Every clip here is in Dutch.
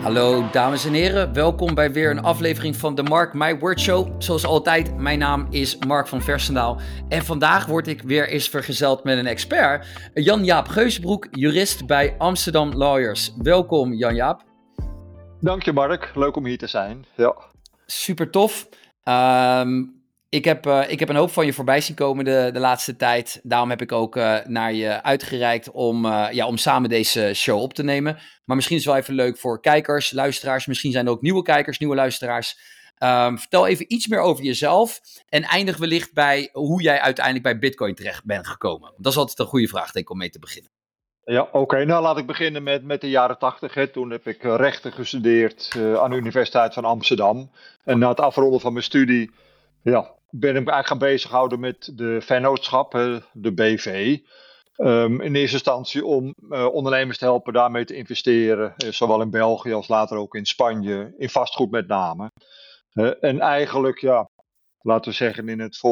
Hallo dames en heren, welkom bij weer een aflevering van de Mark My Word Show. Zoals altijd, mijn naam is Mark van Versendaal en vandaag word ik weer eens vergezeld met een expert, Jan-Jaap Geuzenbroek, jurist bij Amsterdam Lawyers. Welkom Jan-Jaap. Dank je Mark, leuk om hier te zijn. Ja. Super tof. Ik heb een hoop van je voorbij zien komen de laatste tijd. Daarom heb ik ook naar je uitgereikt om samen deze show op te nemen. Maar misschien is het wel even leuk voor kijkers, luisteraars. Misschien zijn er ook nieuwe kijkers, nieuwe luisteraars. Vertel even iets meer over jezelf. En eindig wellicht bij hoe jij uiteindelijk bij Bitcoin terecht bent gekomen. Dat is altijd een goede vraag, denk ik, om mee te beginnen. Ja, oké. Nou, laat ik beginnen met de jaren 80. Toen heb ik rechten gestudeerd aan de Universiteit van Amsterdam. En na het afronden van mijn studie ben ik me eigenlijk gaan bezighouden met de vennootschap, de BV. In eerste instantie om ondernemers te helpen daarmee te investeren. Zowel in België als later ook in Spanje, in vastgoed met name. En eigenlijk, laten we zeggen in het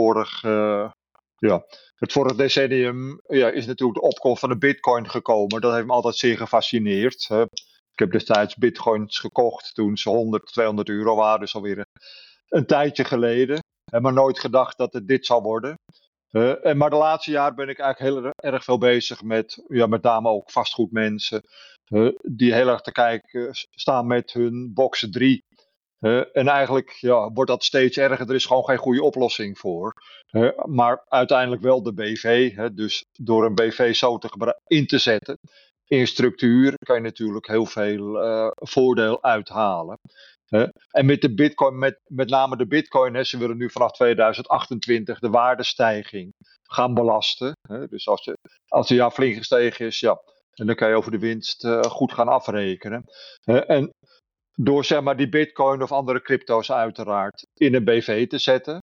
vorige decennium is natuurlijk de opkomst van de bitcoin gekomen. Dat heeft me altijd zeer gefascineerd. Ik heb destijds bitcoins gekocht toen ze 100, 200 euro waren. Dus alweer een tijdje geleden. Maar nooit gedacht dat het dit zou worden. Maar de laatste jaar ben ik eigenlijk heel erg veel bezig met name ook vastgoedmensen. Die heel erg te kijken staan met hun box 3. En eigenlijk wordt dat steeds erger. Er is gewoon geen goede oplossing voor. Maar uiteindelijk wel de BV. Dus door een BV zo in te zetten in structuur kan je natuurlijk heel veel voordeel uithalen. En met de bitcoin, met name de bitcoin, ze willen nu vanaf 2028 de waardestijging gaan belasten. Dus als die flink gestegen is, en dan kan je over de winst goed gaan afrekenen. En door zeg maar die bitcoin of andere crypto's uiteraard in een BV te zetten.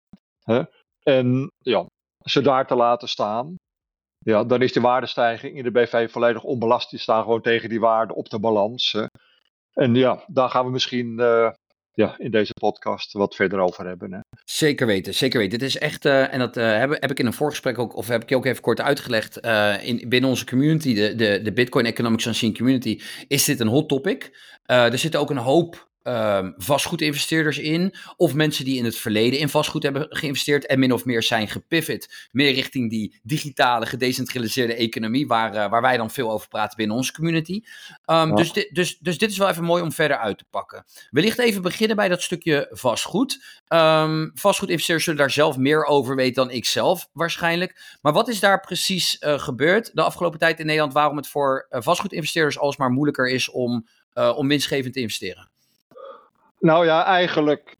En ze daar te laten staan. Ja, dan is de waardestijging in de BV volledig onbelast. Die staan gewoon tegen die waarde op de balans. En daar gaan we misschien in deze podcast wat verder over hebben. Hè. Zeker weten, zeker weten. Dit is echt, en dat heb ik in een voorgesprek ook, of heb ik je ook even kort uitgelegd, binnen onze community, de Bitcoin Economics Unseen Community, is dit een hot topic. Er zitten ook een hoop vastgoedinvesteerders in, of mensen die in het verleden in vastgoed hebben geïnvesteerd en min of meer zijn gepivot, meer richting die digitale, gedecentraliseerde economie, waar wij dan veel over praten binnen onze community. Dus dit is wel even mooi om verder uit te pakken. Wellicht even beginnen bij dat stukje vastgoed. Vastgoedinvesteerders zullen daar zelf meer over weten dan ik zelf waarschijnlijk. Maar wat is daar precies gebeurd de afgelopen tijd in Nederland, waarom het voor vastgoedinvesteerders alsmaar moeilijker is om winstgevend te investeren? Nou ja, eigenlijk,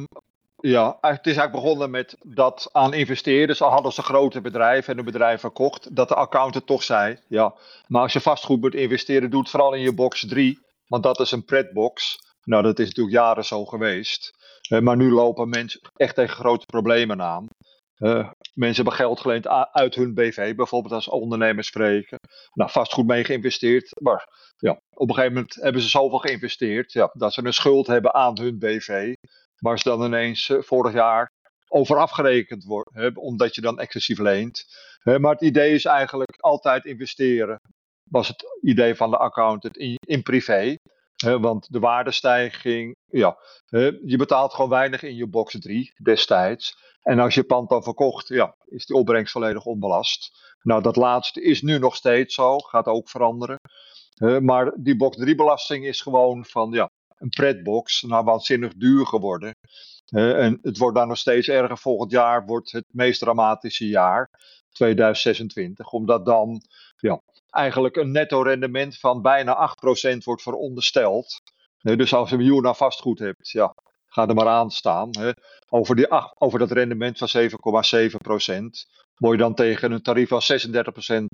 het is eigenlijk begonnen met dat aan investeerders, al hadden ze grote bedrijven en een bedrijf verkocht, dat de accountant toch zei, maar als je vastgoed moet investeren, doe het vooral in je box 3, want dat is een pretbox. Nou, dat is natuurlijk jaren zo geweest. Maar nu lopen mensen echt tegen grote problemen aan. Mensen hebben geld geleend uit hun BV, bijvoorbeeld als ondernemers spreken. Nou, vastgoed mee geïnvesteerd, maar op een gegeven moment hebben ze zoveel geïnvesteerd dat ze een schuld hebben aan hun BV, waar ze dan ineens vorig jaar over afgerekend worden, omdat je dan excessief leent. Maar het idee is eigenlijk altijd investeren, was het idee van de accountant in privé. Want de waardestijging, je betaalt gewoon weinig in je box 3 destijds. En als je pand dan verkocht, is die opbrengst volledig onbelast. Nou, dat laatste is nu nog steeds zo, gaat ook veranderen. Maar die box 3 belasting is gewoon van een pretbox, waanzinnig duur geworden. En het wordt dan nog steeds erger. Volgend jaar wordt het meest dramatische jaar, 2026. Omdat dan eigenlijk een netto rendement van bijna 8% wordt verondersteld. Dus als je een miljoen aan vastgoed hebt, ga er maar aan staan. Over dat rendement van 7,7% word je dan tegen een tarief van 36%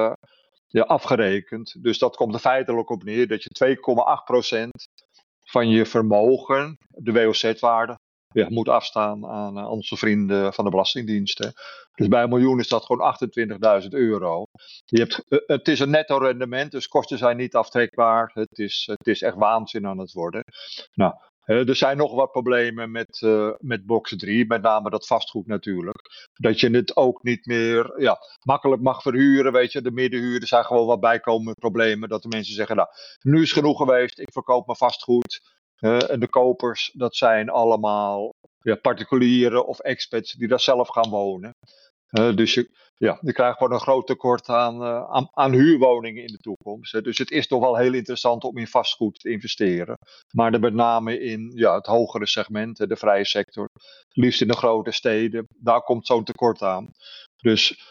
afgerekend. Dus dat komt er feitelijk op neer dat je 2,8% van je vermogen, de WOZ-waarde, moet afstaan aan onze vrienden van de Belastingdienst. Hè. Dus bij een miljoen is dat gewoon 28.000 euro. Het is een netto rendement, dus kosten zijn niet aftrekbaar. Het is echt waanzin aan het worden. Nou, Er zijn nog wat problemen met box 3, met name dat vastgoed natuurlijk. Dat je het ook niet meer makkelijk mag verhuren, weet je. De middenhuurders zijn gewoon wat bijkomende problemen. Dat de mensen zeggen, nou, nu is genoeg geweest, ik verkoop mijn vastgoed. En de kopers, dat zijn allemaal particulieren of expats die daar zelf gaan wonen. Dus je krijgt gewoon een groot tekort aan huurwoningen in de toekomst. Dus het is toch wel heel interessant om in vastgoed te investeren. Maar dan met name in het hogere segment, de vrije sector. Liefst in de grote steden. Daar komt zo'n tekort aan. Dus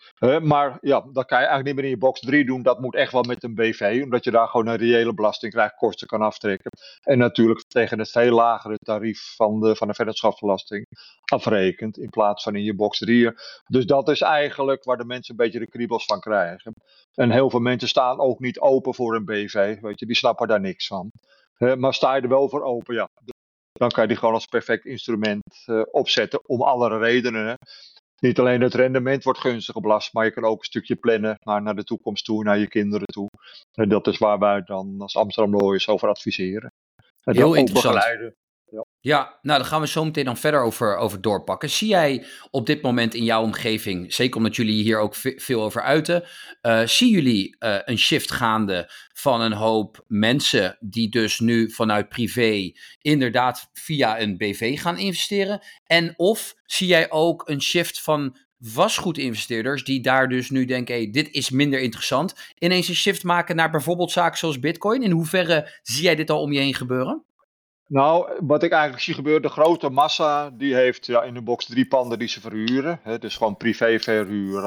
maar dat kan je eigenlijk niet meer in je box 3 doen. Dat moet echt wel met een BV. Omdat je daar gewoon een reële belastingkosten kan aftrekken. En natuurlijk tegen het veel lagere tarief van de vennootschapsbelasting afrekent. In plaats van in je box 3. Dus dat is eigenlijk waar de mensen een beetje de kriebels van krijgen. En heel veel mensen staan ook niet open voor een BV. Weet je, die snappen daar niks van. Maar sta je er wel voor open, dan kan je die gewoon als perfect instrument opzetten. Om alle redenen. Hè. Niet alleen het rendement wordt gunstig belast, maar je kan ook een stukje plannen naar de toekomst toe, naar je kinderen toe. En dat is waar wij dan als Amsterdam Lawyers over adviseren. En Heel ook interessant. begeleiden. Ja, nou daar gaan we zo meteen dan verder over doorpakken. Zie jij op dit moment in jouw omgeving, zeker omdat jullie hier ook veel over uiten, zien jullie een shift gaande van een hoop mensen die dus nu vanuit privé inderdaad via een BV gaan investeren? En of zie jij ook een shift van vastgoedinvesteerders die daar dus nu denken, hey, dit is minder interessant, ineens een shift maken naar bijvoorbeeld zaken zoals Bitcoin? In hoeverre zie jij dit al om je heen gebeuren? Nou, wat ik eigenlijk zie gebeuren, de grote massa, die heeft in de box 3 panden die ze verhuren. Dus gewoon privéverhuur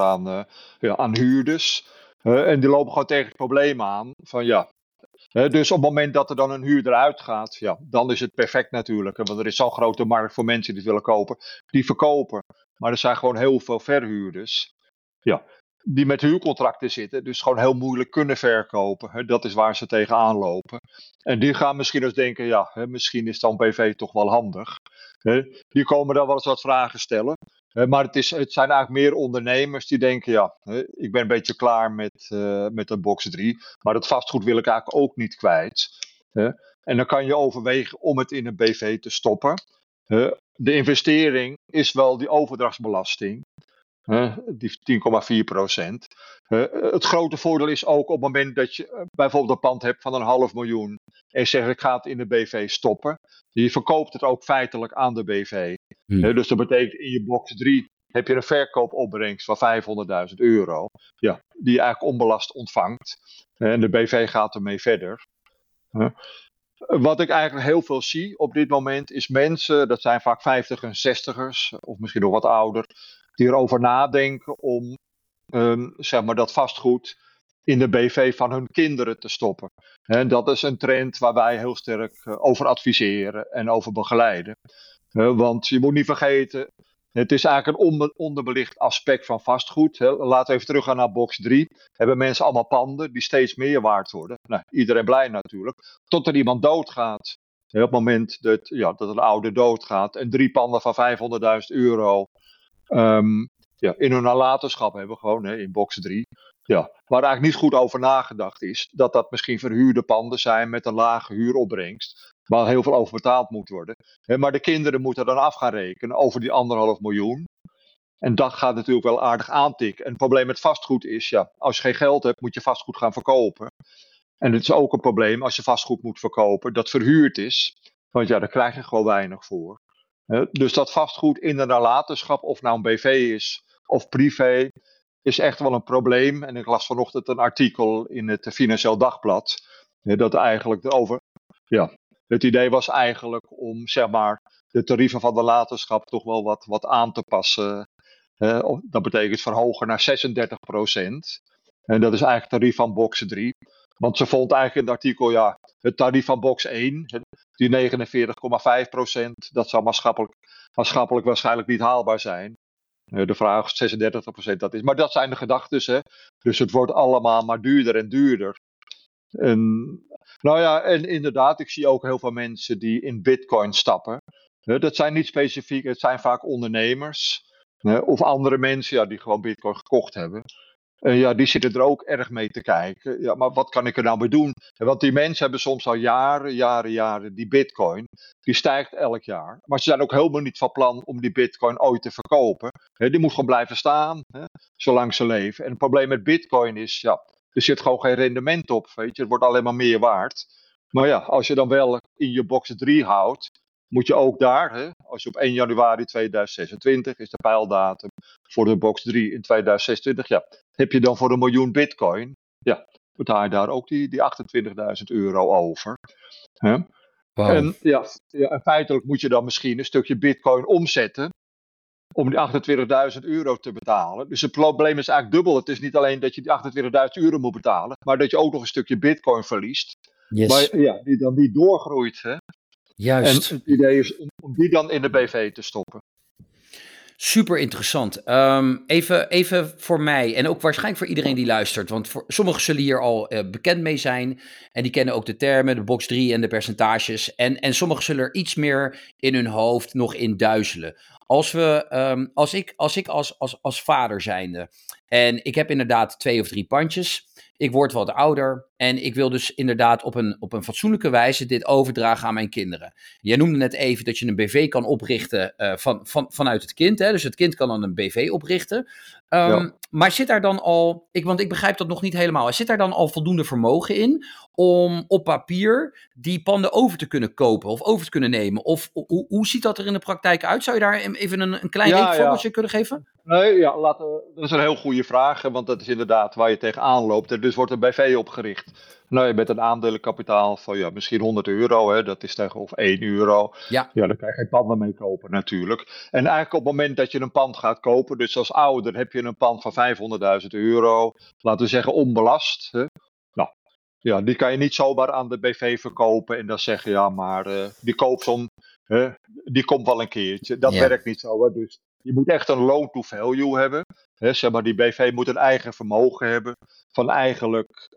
aan huurders. En die lopen gewoon tegen het probleem aan van dus op het moment dat er dan een huurder uitgaat, dan is het perfect natuurlijk. Want er is zo'n grote markt voor mensen die het willen kopen. Die verkopen. Maar er zijn gewoon heel veel verhuurders. Die met huurcontracten zitten. Dus gewoon heel moeilijk kunnen verkopen. Dat is waar ze tegenaan lopen. En die gaan misschien eens denken, misschien is dan BV toch wel handig. Die komen dan wel eens wat vragen stellen. Maar het zijn eigenlijk meer ondernemers die denken, ik ben een beetje klaar met de box 3. Maar dat vastgoed wil ik eigenlijk ook niet kwijt. En dan kan je overwegen om het in een BV te stoppen. De investering is wel die overdrachtsbelasting. Die 10,4%. Het grote voordeel is ook op het moment dat je bijvoorbeeld een pand hebt van 500.000 en je zegt ik ga het in de BV stoppen. Je verkoopt het ook feitelijk aan de BV. Dus dat betekent in je box 3 heb je een verkoopopbrengst van €500.000. Die je eigenlijk onbelast ontvangt. En de BV gaat ermee verder. Wat ik eigenlijk heel veel zie op dit moment is mensen, dat zijn vaak 50 en 60ers, of misschien nog wat ouder, die erover nadenken om dat vastgoed in de BV van hun kinderen te stoppen. En dat is een trend waar wij heel sterk over adviseren en over begeleiden. Want je moet niet vergeten, het is eigenlijk een onderbelicht aspect van vastgoed. Laten we even teruggaan naar box 3. Hebben mensen allemaal panden die steeds meer waard worden. Nou, iedereen blij natuurlijk. Tot er iemand doodgaat. Op het moment dat een ouder doodgaat en 3 panden van €500.000 in hun nalatenschap hebben, gewoon in box 3. Waar eigenlijk niet goed over nagedacht is dat misschien verhuurde panden zijn met een lage huuropbrengst. Waar heel veel over betaald moet worden. Maar de kinderen moeten dan af gaan rekenen over die 1,5 miljoen. En dat gaat natuurlijk wel aardig aantikken. En het probleem met vastgoed is, als je geen geld hebt, moet je vastgoed gaan verkopen. En het is ook een probleem als je vastgoed moet verkopen dat verhuurd is. Want daar krijg je gewoon weinig voor. Dus dat vastgoed in de nalatenschap, of nou een BV is of privé, is echt wel een probleem. En ik las vanochtend een artikel in het Financieel Dagblad. Dat eigenlijk erover. Het idee was eigenlijk om de tarieven van de nalatenschap toch wel wat aan te passen. Dat betekent verhogen naar 36%. En dat is eigenlijk het tarief van box 3. Want ze vond eigenlijk in het artikel, het tarief van box 1, die 49,5%, dat zou maatschappelijk waarschijnlijk niet haalbaar zijn. De vraag of 36% dat is. Maar dat zijn de gedachtes. Dus het wordt allemaal maar duurder en duurder. En inderdaad, ik zie ook heel veel mensen die in Bitcoin stappen. Dat zijn niet specifiek, het zijn vaak ondernemers. Of andere mensen die gewoon Bitcoin gekocht hebben. Ja, die zitten er ook erg mee te kijken. Ja, maar wat kan ik er nou mee doen? Want die mensen hebben soms al jaren die bitcoin. Die stijgt elk jaar. Maar ze zijn ook helemaal niet van plan om die bitcoin ooit te verkopen. Die moet gewoon blijven staan, zolang ze leven. En het probleem met bitcoin is, ja, er zit gewoon geen rendement op. Weet je, het wordt alleen maar meer waard. Maar ja, als je dan wel in je box 3 houdt, moet je ook daar, als je op 1 januari 2026 is de pijldatum voor de box 3 in 2026, ja, heb je dan voor 1 miljoen bitcoin, ja, betaal je daar ook die 28.000 euro over. Hè? Wow. En ja, en feitelijk moet je dan misschien een stukje bitcoin omzetten om die 28.000 euro te betalen. Dus het probleem is eigenlijk dubbel. Het is niet alleen dat je die 28.000 euro moet betalen, maar dat je ook nog een stukje bitcoin verliest. Yes. Maar ja, die dan niet doorgroeit. Hè? Juist. En het idee is om die dan in de BV te stoppen. Super interessant. Even voor mij en ook waarschijnlijk voor iedereen die luistert. Want sommigen zullen hier al bekend mee zijn. En die kennen ook de termen, de box 3 en de percentages. En sommigen zullen er iets meer in hun hoofd nog in duizelen. Als ik als vader zijnde. En ik heb inderdaad 2 of 3 pandjes. Ik word wat ouder en ik wil dus inderdaad op een fatsoenlijke wijze dit overdragen aan mijn kinderen. Jij noemde net even dat je een BV kan oprichten vanuit het kind. Hè? Dus het kind kan dan een BV oprichten. Maar zit daar dan al, want ik begrijp dat nog niet helemaal. Zit daar dan al voldoende vermogen in om op papier die panden over te kunnen kopen of over te kunnen nemen? Of hoe ziet dat er in de praktijk uit? Zou je daar even een klein voorbeeldje kunnen geven? Nee, ja, dat is een heel goede vraag, want dat is inderdaad waar je tegenaan loopt. Er dus wordt een BV opgericht. Nou, met een aandelenkapitaal van misschien 100 euro, hè, dat is tegenover 1 euro. Ja, daar kan je geen panden mee kopen natuurlijk. En eigenlijk op het moment dat je een pand gaat kopen, dus als ouder heb je een pand van 500.000 euro, laten we zeggen onbelast. Hè. Nou, ja, die kan je niet zomaar aan de BV verkopen en dan zeggen, ja, maar die koopsom, die komt wel een keertje. Dat werkt niet zo, hè. Dus je moet echt een loan to value hebben. Zeg maar, die BV moet een eigen vermogen hebben van eigenlijk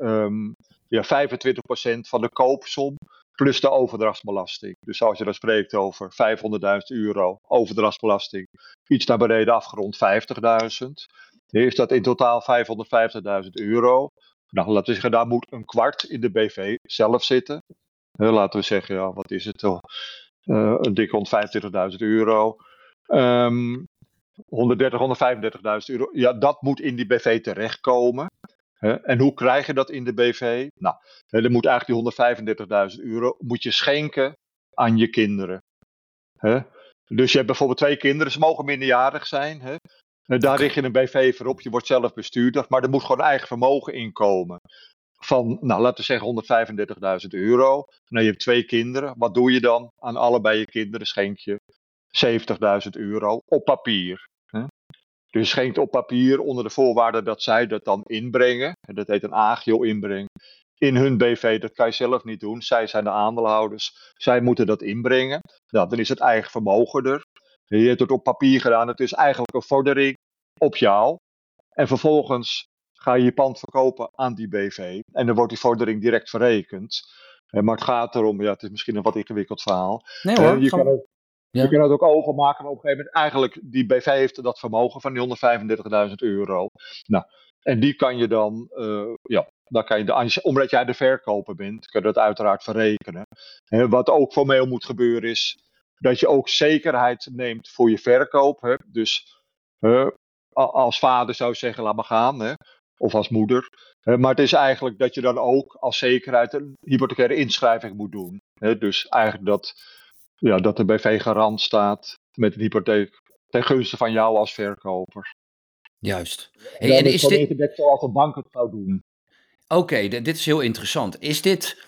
25% van de koopsom plus de overdrachtsbelasting. Dus als je dan spreekt over 500.000 euro overdrachtsbelasting, iets naar beneden afgerond 50.000, is dat in totaal 550.000 euro. Nou, laten we zeggen, daar moet een kwart in de BV zelf zitten. Laten we zeggen, ja, wat is het? Een dik rond 25.000 euro. 135.000 euro. Ja, dat moet in die BV terechtkomen. En hoe krijg je dat in de BV? Nou, dan moet eigenlijk die 135.000 euro moet je schenken aan je kinderen. Dus je hebt bijvoorbeeld 2 kinderen, ze mogen minderjarig zijn. Daar richt je een BV voor op, je wordt zelf bestuurder, maar er moet gewoon eigen vermogen inkomen. Van, nou, laten we zeggen 135.000 euro. Nou, je hebt 2 kinderen, wat doe je dan? Aan allebei je kinderen schenk je 70.000 euro op papier. Dus je schenkt op papier onder de voorwaarde dat zij dat dan inbrengen. Dat heet een agio-inbreng. In hun BV, dat kan je zelf niet doen. Zij zijn de aandeelhouders. Zij moeten dat inbrengen. Nou, dan is het eigen vermogen er. Je hebt het op papier gedaan. Het is eigenlijk een vordering op jou. En vervolgens ga je je pand verkopen aan die BV. En dan wordt die vordering direct verrekend. Maar het gaat erom, ja, het is misschien een wat ingewikkeld verhaal. Nee hoor, je kan het ook overmaken, maar op een gegeven moment eigenlijk, die BV heeft dat vermogen van die 135.000 euro. Nou, en die kan je dan, dan kan je, omdat jij de verkoper bent, kun je dat uiteraard verrekenen. Wat ook formeel moet gebeuren is, dat je ook zekerheid neemt voor je verkoop. Dus als vader zou zeggen, laat maar gaan, of als moeder. Maar het is eigenlijk dat je dan ook als zekerheid een hypothecaire inschrijving moet doen. Dus eigenlijk dat de BV garant staat met een hypotheek ten gunste van jou als verkoper. Juist. En is dit net zoals een bank het zou doen? Oké, dit is heel interessant. Is dit,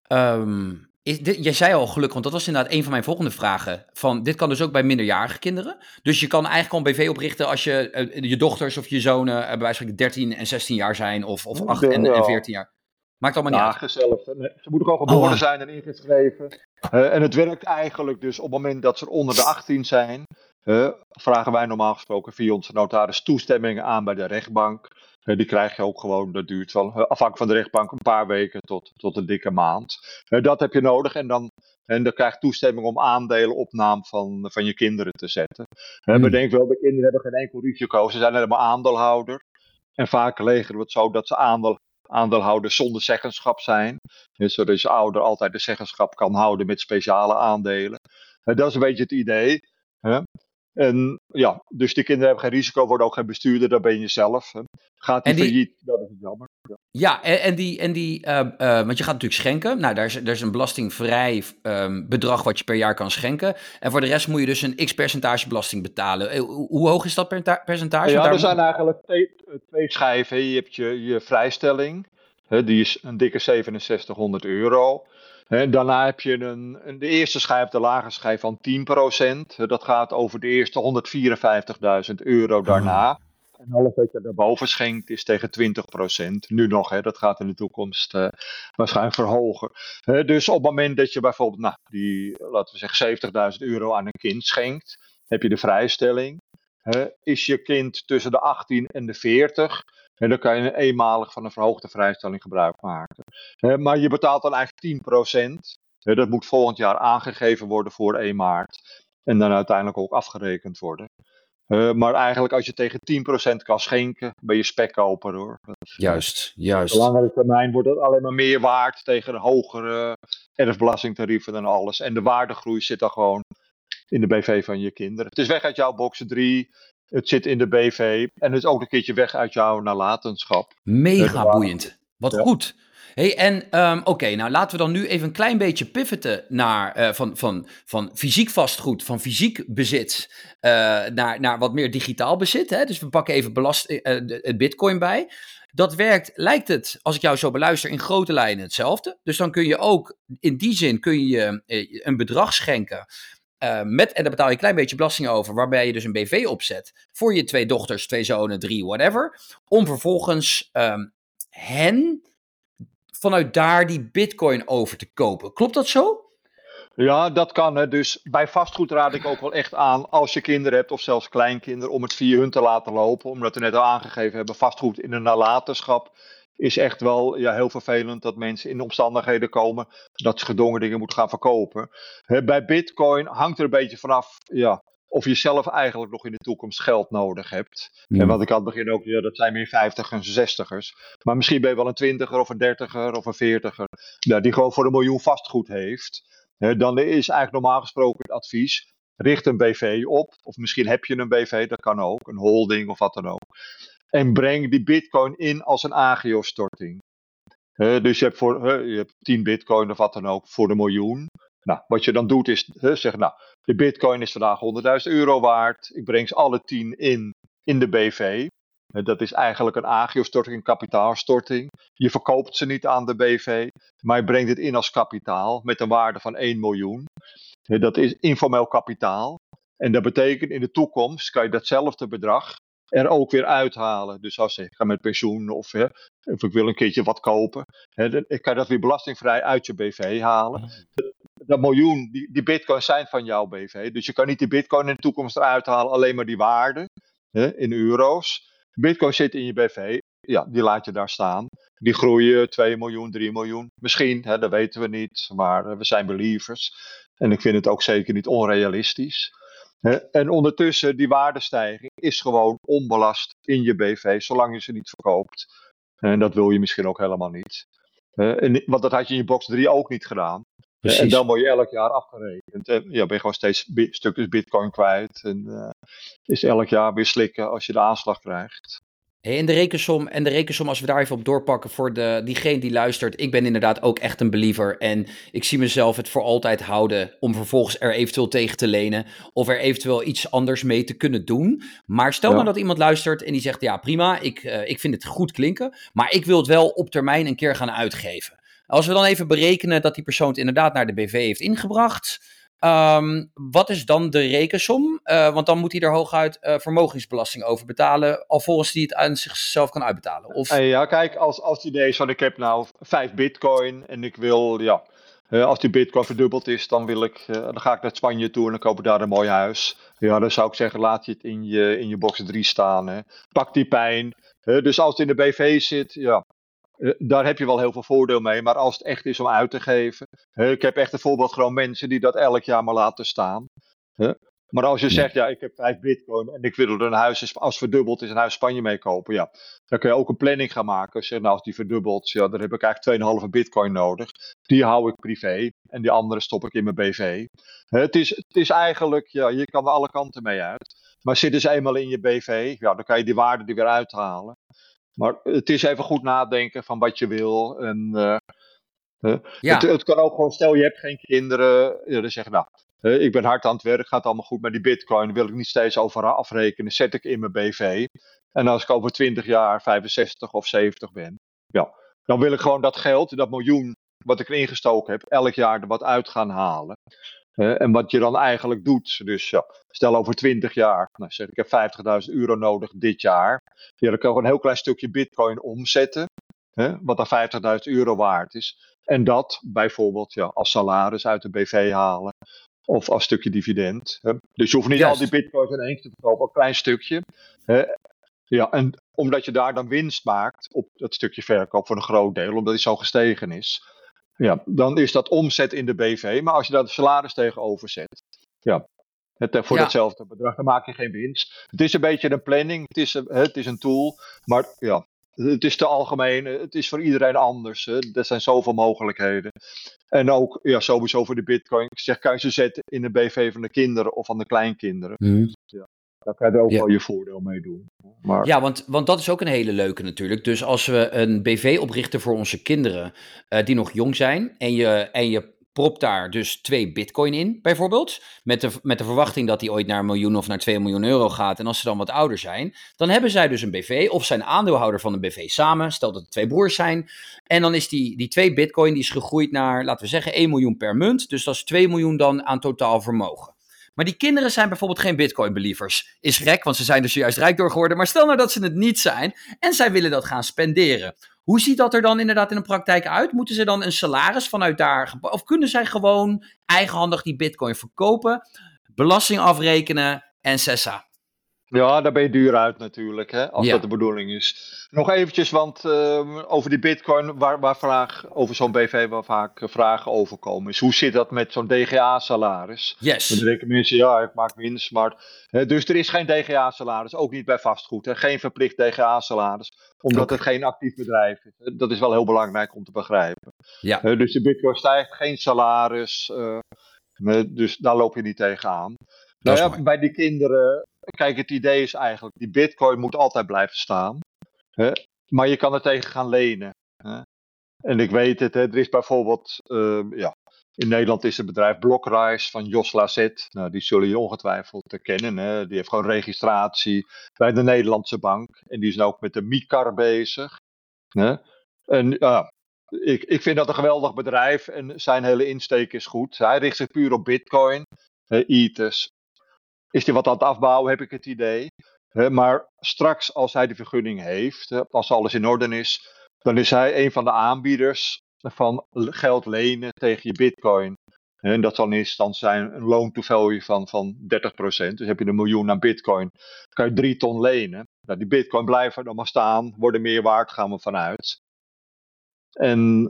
jij zei al gelukkig, want dat was inderdaad een van mijn volgende vragen. Dit kan dus ook bij minderjarige kinderen. Dus je kan eigenlijk al een BV oprichten als je dochters of je zonen bij wijze van 13 en 16 jaar zijn of 8 en 14 jaar. Maakt allemaal niet uit. Gezellig. Nee, ze moeten gewoon geboren zijn en ingeschreven. En het werkt eigenlijk dus op het moment dat ze onder de 18 zijn, vragen wij normaal gesproken via onze notaris toestemmingen aan bij de rechtbank. Die krijg je ook gewoon, dat duurt wel afhankelijk van de rechtbank een paar weken tot een dikke maand. Dat heb je nodig en dan krijg je toestemming om aandelen op naam van je kinderen te zetten. Bedenk wel, de kinderen hebben geen enkel risico, ze zijn helemaal aandeelhouder. En vaak regelen we het zo dat ze aandeelhouders zonder zeggenschap zijn. Zodat je ouder altijd de zeggenschap kan houden met speciale aandelen. Dat is een beetje het idee. Hè. En ja, dus die kinderen hebben geen risico, worden ook geen bestuurder, dat ben je zelf. Hè. Gaat die En die, failliet, dat is jammer. ja, want je gaat natuurlijk schenken. Nou, daar is een belastingvrij bedrag wat je per jaar kan schenken. En voor de rest moet je dus een x-percentage belasting betalen. Hoe hoog is dat percentage? Ja, Want er zijn eigenlijk twee schijven. Je hebt je vrijstelling, hè, die is een dikke €6700. En daarna heb je de eerste schijf, de lage schijf van 10%. Dat gaat over de eerste €154.000 daarna. En alles wat je daarboven schenkt is tegen 20%. Nu nog, hè, dat gaat in de toekomst waarschijnlijk verhogen. Dus op het moment dat je bijvoorbeeld, laten we zeggen, €70.000 aan een kind schenkt, heb je de vrijstelling. Is je kind tussen de 18 en de 40, dan kan je eenmalig van een verhoogde vrijstelling gebruik maken. Maar je betaalt dan eigenlijk 10%. Dat moet volgend jaar aangegeven worden voor 1 maart. En dan uiteindelijk ook afgerekend worden. Maar eigenlijk als je tegen 10% kan schenken, ben je spekkoper hoor. Juist. Op de langere termijn wordt het alleen maar meer waard tegen de hogere erfbelastingtarieven en alles. En de waardegroei zit dan gewoon in de BV van je kinderen. Het is weg uit jouw box 3. Het zit in de BV. En het is ook een keertje weg uit jouw nalatenschap. Mega boeiend. Wat Ja. goed. Hey, en oké, nou laten we dan nu even een klein beetje pivoten naar van fysiek vastgoed, van fysiek bezit, naar wat meer digitaal bezit. Hè? Dus we pakken even het Bitcoin bij. Dat werkt, lijkt het, als ik jou zo beluister, in grote lijnen hetzelfde. Dus dan kun je ook, in die zin, kun je een bedrag schenken. En daar betaal je een klein beetje belasting over, waarbij je dus een BV opzet voor je 2 dochters, 2 zonen, 3, whatever. Om vervolgens hen vanuit daar die bitcoin over te kopen. Klopt dat zo? Ja, dat kan. Hè. Dus bij vastgoed raad ik ook wel echt aan, als je kinderen hebt of zelfs kleinkinderen, om het via hun te laten lopen. Omdat we net al aangegeven hebben, vastgoed in een nalatenschap is echt wel heel vervelend dat mensen in de omstandigheden komen dat ze gedwongen dingen moeten gaan verkopen. Bij Bitcoin hangt er een beetje vanaf of je zelf eigenlijk nog in de toekomst geld nodig hebt. En wat ik aan het begin ook, dat zijn meer 50 en 60ers. Maar misschien ben je wel een 20er of een 30er of een 40er die gewoon voor 1 miljoen vastgoed heeft. Dan is eigenlijk normaal gesproken het advies, richt een BV op. Of misschien heb je een BV, dat kan ook. Een holding of wat dan ook. En breng die bitcoin in als een agio-storting. Dus je hebt 10 bitcoin of wat dan ook voor 1 miljoen. Nou, wat je dan doet is zeggen, de bitcoin is vandaag €100.000 waard. Ik breng ze alle 10 in de BV. Dat is eigenlijk een agio-storting, een kapitaalstorting. Je verkoopt ze niet aan de BV, maar je brengt het in als kapitaal met een waarde van 1 miljoen. Dat is informeel kapitaal. En dat betekent in de toekomst kan je datzelfde bedrag er ook weer uithalen. Dus als ik ga met pensioen of ik wil een keertje wat kopen, dan kan je dat weer belastingvrij uit je BV halen. Dat miljoen, die bitcoins zijn van jouw BV. Dus je kan niet die bitcoin in de toekomst eruit halen, alleen maar die waarde in euro's. Bitcoin zit in je BV, die laat je daar staan. Die groeien 2 miljoen, 3 miljoen. Misschien, dat weten we niet, maar we zijn believers. En ik vind het ook zeker niet onrealistisch. En ondertussen, die waardestijging is gewoon onbelast in je BV, zolang je ze niet verkoopt. En dat wil je misschien ook helemaal niet. Want dat had je in je box 3 ook niet gedaan. En dan word je elk jaar afgerekend. En ben je gewoon steeds stukjes bitcoin kwijt. En is elk jaar weer slikken als je de aanslag krijgt. Hey, en de rekensom, als we daar even op doorpakken voor diegene die luistert. Ik ben inderdaad ook echt een believer. En ik zie mezelf het voor altijd houden om vervolgens er eventueel tegen te lenen. Of er eventueel iets anders mee te kunnen doen. Maar stel nou dat iemand luistert en die zegt, ja prima, ik vind het goed klinken. Maar ik wil het wel op termijn een keer gaan uitgeven. Als we dan even berekenen dat die persoon het inderdaad naar de BV heeft ingebracht. Wat is dan de rekensom? Want dan moet hij er hooguit vermogensbelasting over betalen, alvorens hij het aan zichzelf kan uitbetalen. Of... Kijk, als het idee is van ik heb nou 5 bitcoin en ik wil, als die bitcoin verdubbeld is, dan ga ik naar Spanje toe en dan koop ik daar een mooi huis. Ja, dan zou ik zeggen, laat je het in je box 3 staan. Hè. Pak die pijn. Dus als het in de BV zit, daar heb je wel heel veel voordeel mee. Maar als het echt is om uit te geven. Ik heb echt een voorbeeld gewoon mensen die dat elk jaar maar laten staan. Maar als je Nee. zegt, ja, ik heb 5 bitcoin en ik wil er een huis, als verdubbeld is, een huis Spanje mee kopen, ja, dan kun je ook een planning gaan maken. Als je zegt, nou, als die verdubbelt, ja, dan heb ik eigenlijk 2,5 bitcoin nodig. Die hou ik privé en die andere stop ik in mijn BV. Het is eigenlijk, ja, je kan er alle kanten mee uit. Maar zitten ze eenmaal in je BV, ja, dan kan je die waarde er weer uithalen. Maar het is even goed nadenken van wat je wil. En Ja, het kan ook gewoon, stel je hebt geen kinderen, ja, dan zeg je nou, ik ben hard aan het werk, gaat allemaal goed, maar die bitcoin wil ik niet steeds over afrekenen, zet ik in mijn BV. En als ik over 20 jaar 65 of 70 ben, ja, dan wil ik gewoon dat geld, dat miljoen wat ik erin gestoken heb, elk jaar er wat uit gaan halen. En wat je dan eigenlijk doet, dus ja, stel over 20 jaar, nou zeg ik heb 50.000 euro nodig dit jaar. Ja, dan kan ik een heel klein stukje bitcoin omzetten, wat dan 50.000 euro waard is. En dat bijvoorbeeld ja, als salaris uit de BV halen of als stukje dividend. Dus je hoeft niet al die juist. bitcoins in één keer te verkopen, een klein stukje. Hè. Ja, en omdat je daar dan winst maakt op dat stukje verkoop voor een groot deel, omdat die zo gestegen is. Ja, dan is dat omzet in de BV. Maar als je daar de salaris tegenover zet, ja, voor Ja, datzelfde bedrag, dan maak je geen winst. Het is een beetje een planning, het is een tool, maar ja, het is te algemeen, het is voor iedereen anders. Er zijn zoveel mogelijkheden. En ook ja, sowieso voor de bitcoin, ik zeg, kan je ze zetten in de BV van de kinderen of van de kleinkinderen. Mhm. Ja, daar kan je er ook Ja. wel je voordeel mee doen. Maar Ja, want dat is ook een hele leuke natuurlijk. Dus als we een BV oprichten voor onze kinderen die nog jong zijn en je propt daar dus 2 bitcoin in, bijvoorbeeld, met de verwachting dat die ooit naar 1 miljoen of naar 2 miljoen euro gaat en als ze dan wat ouder zijn, dan hebben zij dus een BV of zijn aandeelhouder van een BV samen, stel dat het 2 broers zijn, en dan is die 2 bitcoin die is gegroeid naar, laten we zeggen, 1 miljoen per munt, dus dat is 2 miljoen dan aan totaal vermogen. Maar die kinderen zijn bijvoorbeeld geen Bitcoin-believers. Is gek, want ze zijn dus juist rijk door geworden. Maar stel nou dat ze het niet zijn en zij willen dat gaan spenderen. Hoe ziet dat er dan inderdaad in de praktijk uit? Moeten ze dan een salaris vanuit daar... Of kunnen zij gewoon eigenhandig die Bitcoin verkopen, belasting afrekenen en sessa? ja, daar ben je duur uit natuurlijk, hè, als dat de Ja, bedoeling is. Nog eventjes, want over die bitcoin, over zo'n BV waar vaak vragen over komen, is hoe zit dat met zo'n DGA-salaris? Dan yes. denken mensen, ja, ik maak winst, maar... dus er is geen DGA-salaris, ook niet bij vastgoed. Hè, geen verplicht DGA-salaris, omdat het Oké. geen actief bedrijf is. Dat is wel heel belangrijk om te begrijpen. Ja, Dus de bitcoin stijgt, geen salaris, dus daar loop je niet tegenaan. dat Nou is ja, mooi. bij die kinderen, kijk, het idee is eigenlijk, die bitcoin moet altijd blijven staan. Hè? Maar je kan er tegen gaan lenen. Hè? En ik weet het, hè, er is bijvoorbeeld, ja, in Nederland is het bedrijf Blockrise van Jos Lazet. Nou, die zullen je ongetwijfeld kennen. Hè? Die heeft gewoon registratie bij de Nederlandse bank. En die is nou ook met de MiCar bezig. Hè? En ja, ik vind dat een geweldig bedrijf en zijn hele insteek is goed. Hij richt zich puur op bitcoin, Ethers. Is hij wat aan het afbouwen, heb ik het idee. Maar straks, als hij de vergunning heeft, als alles in orde is, dan is hij een van de aanbieders van geld lenen tegen je bitcoin. En dat zal in eerste instantie zijn een loan to value van 30%. Dus heb je 1 miljoen aan bitcoin, kan je 3 ton lenen. Nou, die bitcoin blijven dan maar staan, worden meer waard, gaan we vanuit. En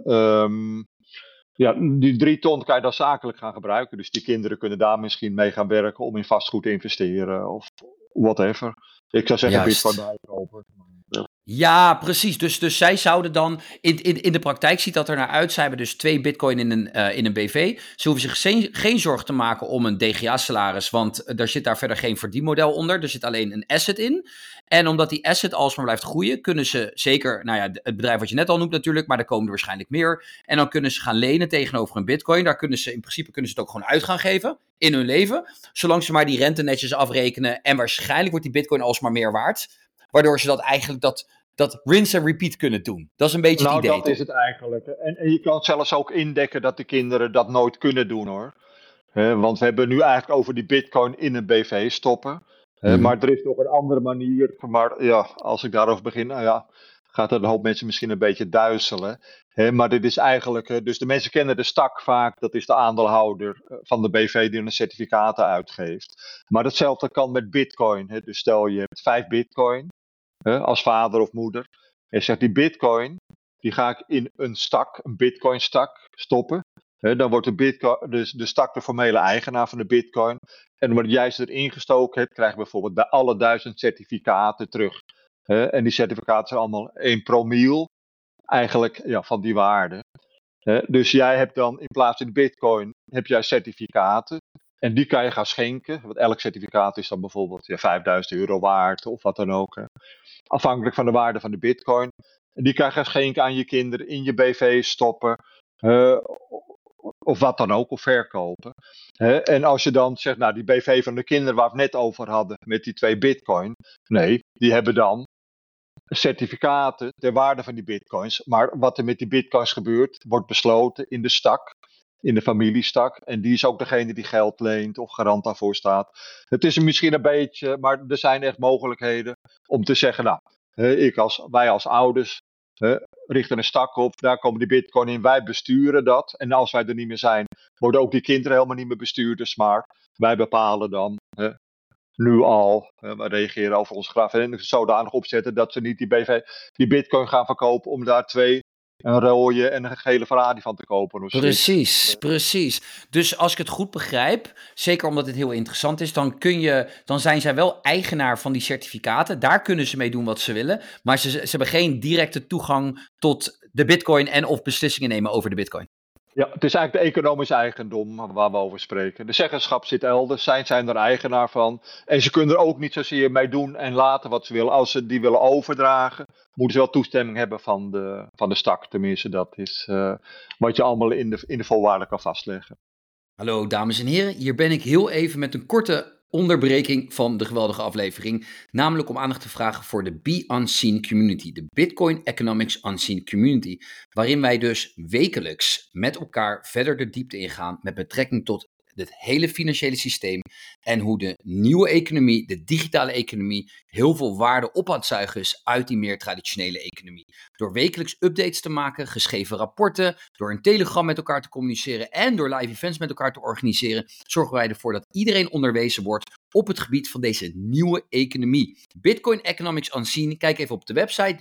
ja, die 3 ton kan je dan zakelijk gaan gebruiken. Dus die kinderen kunnen daar misschien mee gaan werken om in vastgoed te investeren of whatever. Ik zou zeggen bitcoin Juist. bijkopen. Ja, precies. Dus zij zouden dan. In de praktijk ziet dat er naar uit. Zij hebben dus 2 bitcoin in een BV. Ze hoeven zich geen zorg te maken om een DGA-salaris. Want er zit daar verder geen verdienmodel onder. Er zit alleen een asset in. En omdat die asset alsmaar blijft groeien, kunnen ze zeker. Nou ja, het bedrijf wat je net al noemt natuurlijk. Maar er komen er waarschijnlijk meer. En dan kunnen ze gaan lenen tegenover een bitcoin. Daar kunnen ze in principe het ook gewoon uit gaan geven in hun leven. Zolang ze maar die rente netjes afrekenen. En waarschijnlijk wordt die bitcoin alsmaar meer waard. Waardoor ze dat eigenlijk dat rinse en repeat kunnen doen. Dat is een beetje het Nou, idee, dat is toch? het eigenlijk. En je kan zelfs ook indekken dat de kinderen dat nooit kunnen doen hoor. Want we hebben nu eigenlijk over die bitcoin in een BV stoppen. Mhm. Maar er is nog een andere manier. Maar ja, als ik daarover begin, nou ja, gaat er een hoop mensen misschien een beetje duizelen. Maar dit is eigenlijk, dus de mensen kennen de stak vaak, dat is de aandeelhouder van de BV die een certificaten uitgeeft. Maar hetzelfde kan met bitcoin. Dus stel je hebt 5 bitcoin als vader of moeder. En zegt die bitcoin, die ga ik in een stak, een bitcoin stak stoppen. Dan wordt de Bitcoin, dus de stak de formele eigenaar van de Bitcoin. En omdat jij ze erin gestoken hebt, krijg je bijvoorbeeld bij alle 1000 certificaten terug. En die certificaten zijn allemaal 1 promiel eigenlijk van die waarde. Dus jij hebt dan in plaats van de Bitcoin, heb jij certificaten. En die kan je gaan schenken. Want elk certificaat is dan bijvoorbeeld €5000 waard of wat dan ook. Afhankelijk van de waarde van de Bitcoin. En die kan je gaan schenken aan je kinderen, in je BV stoppen. Of wat dan ook, of verkopen. En als je dan zegt, nou die BV van de kinderen waar we het net over hadden, met die 2 Bitcoin. Nee, die hebben dan certificaten ter waarde van die Bitcoins. Maar wat er met die Bitcoins gebeurt, wordt besloten in de stak. In de familiestak. En die is ook degene die geld leent of garant daarvoor staat. Het is misschien een beetje, maar er zijn echt mogelijkheden om te zeggen, nou, wij als ouders richten een stak op, daar komen die Bitcoin in, wij besturen dat. En als wij er niet meer zijn, worden ook die kinderen helemaal niet meer bestuurders, maar wij bepalen dan nu al, we reageren over ons graf en zodanig opzetten dat ze niet die Bitcoin gaan verkopen om daar 2, een rode en een gele Ferrari van te kopen. Of Precies. Dus als ik het goed begrijp, zeker omdat het heel interessant is, dan zijn zij wel eigenaar van die certificaten. Daar kunnen ze mee doen wat ze willen, maar ze hebben geen directe toegang tot de Bitcoin en of beslissingen nemen over de Bitcoin. Ja, het is eigenlijk de economische eigendom waar we over spreken. De zeggenschap zit elders, zij zijn er eigenaar van. En ze kunnen er ook niet zozeer mee doen en laten wat ze willen. Als ze die willen overdragen, moeten ze wel toestemming hebben van de stak. Tenminste, dat is wat je allemaal in de voorwaarden kan vastleggen. Hallo dames en heren, hier ben ik heel even met een korte onderbreking van de geweldige aflevering. Namelijk om aandacht te vragen voor de Be Unseen Community, de Bitcoin Economics Unseen Community. Waarin wij dus wekelijks met elkaar verder de diepte ingaan met betrekking tot het hele financiële systeem en hoe de nieuwe economie, de digitale economie, heel veel waarde op aan het zuigen is uit die meer traditionele economie. Door wekelijks updates te maken, geschreven rapporten, door een Telegram met elkaar te communiceren en door live events met elkaar te organiseren, zorgen wij ervoor dat iedereen onderwezen wordt op het gebied van deze nieuwe economie. Bitcoin Economics Unseen, kijk even op de website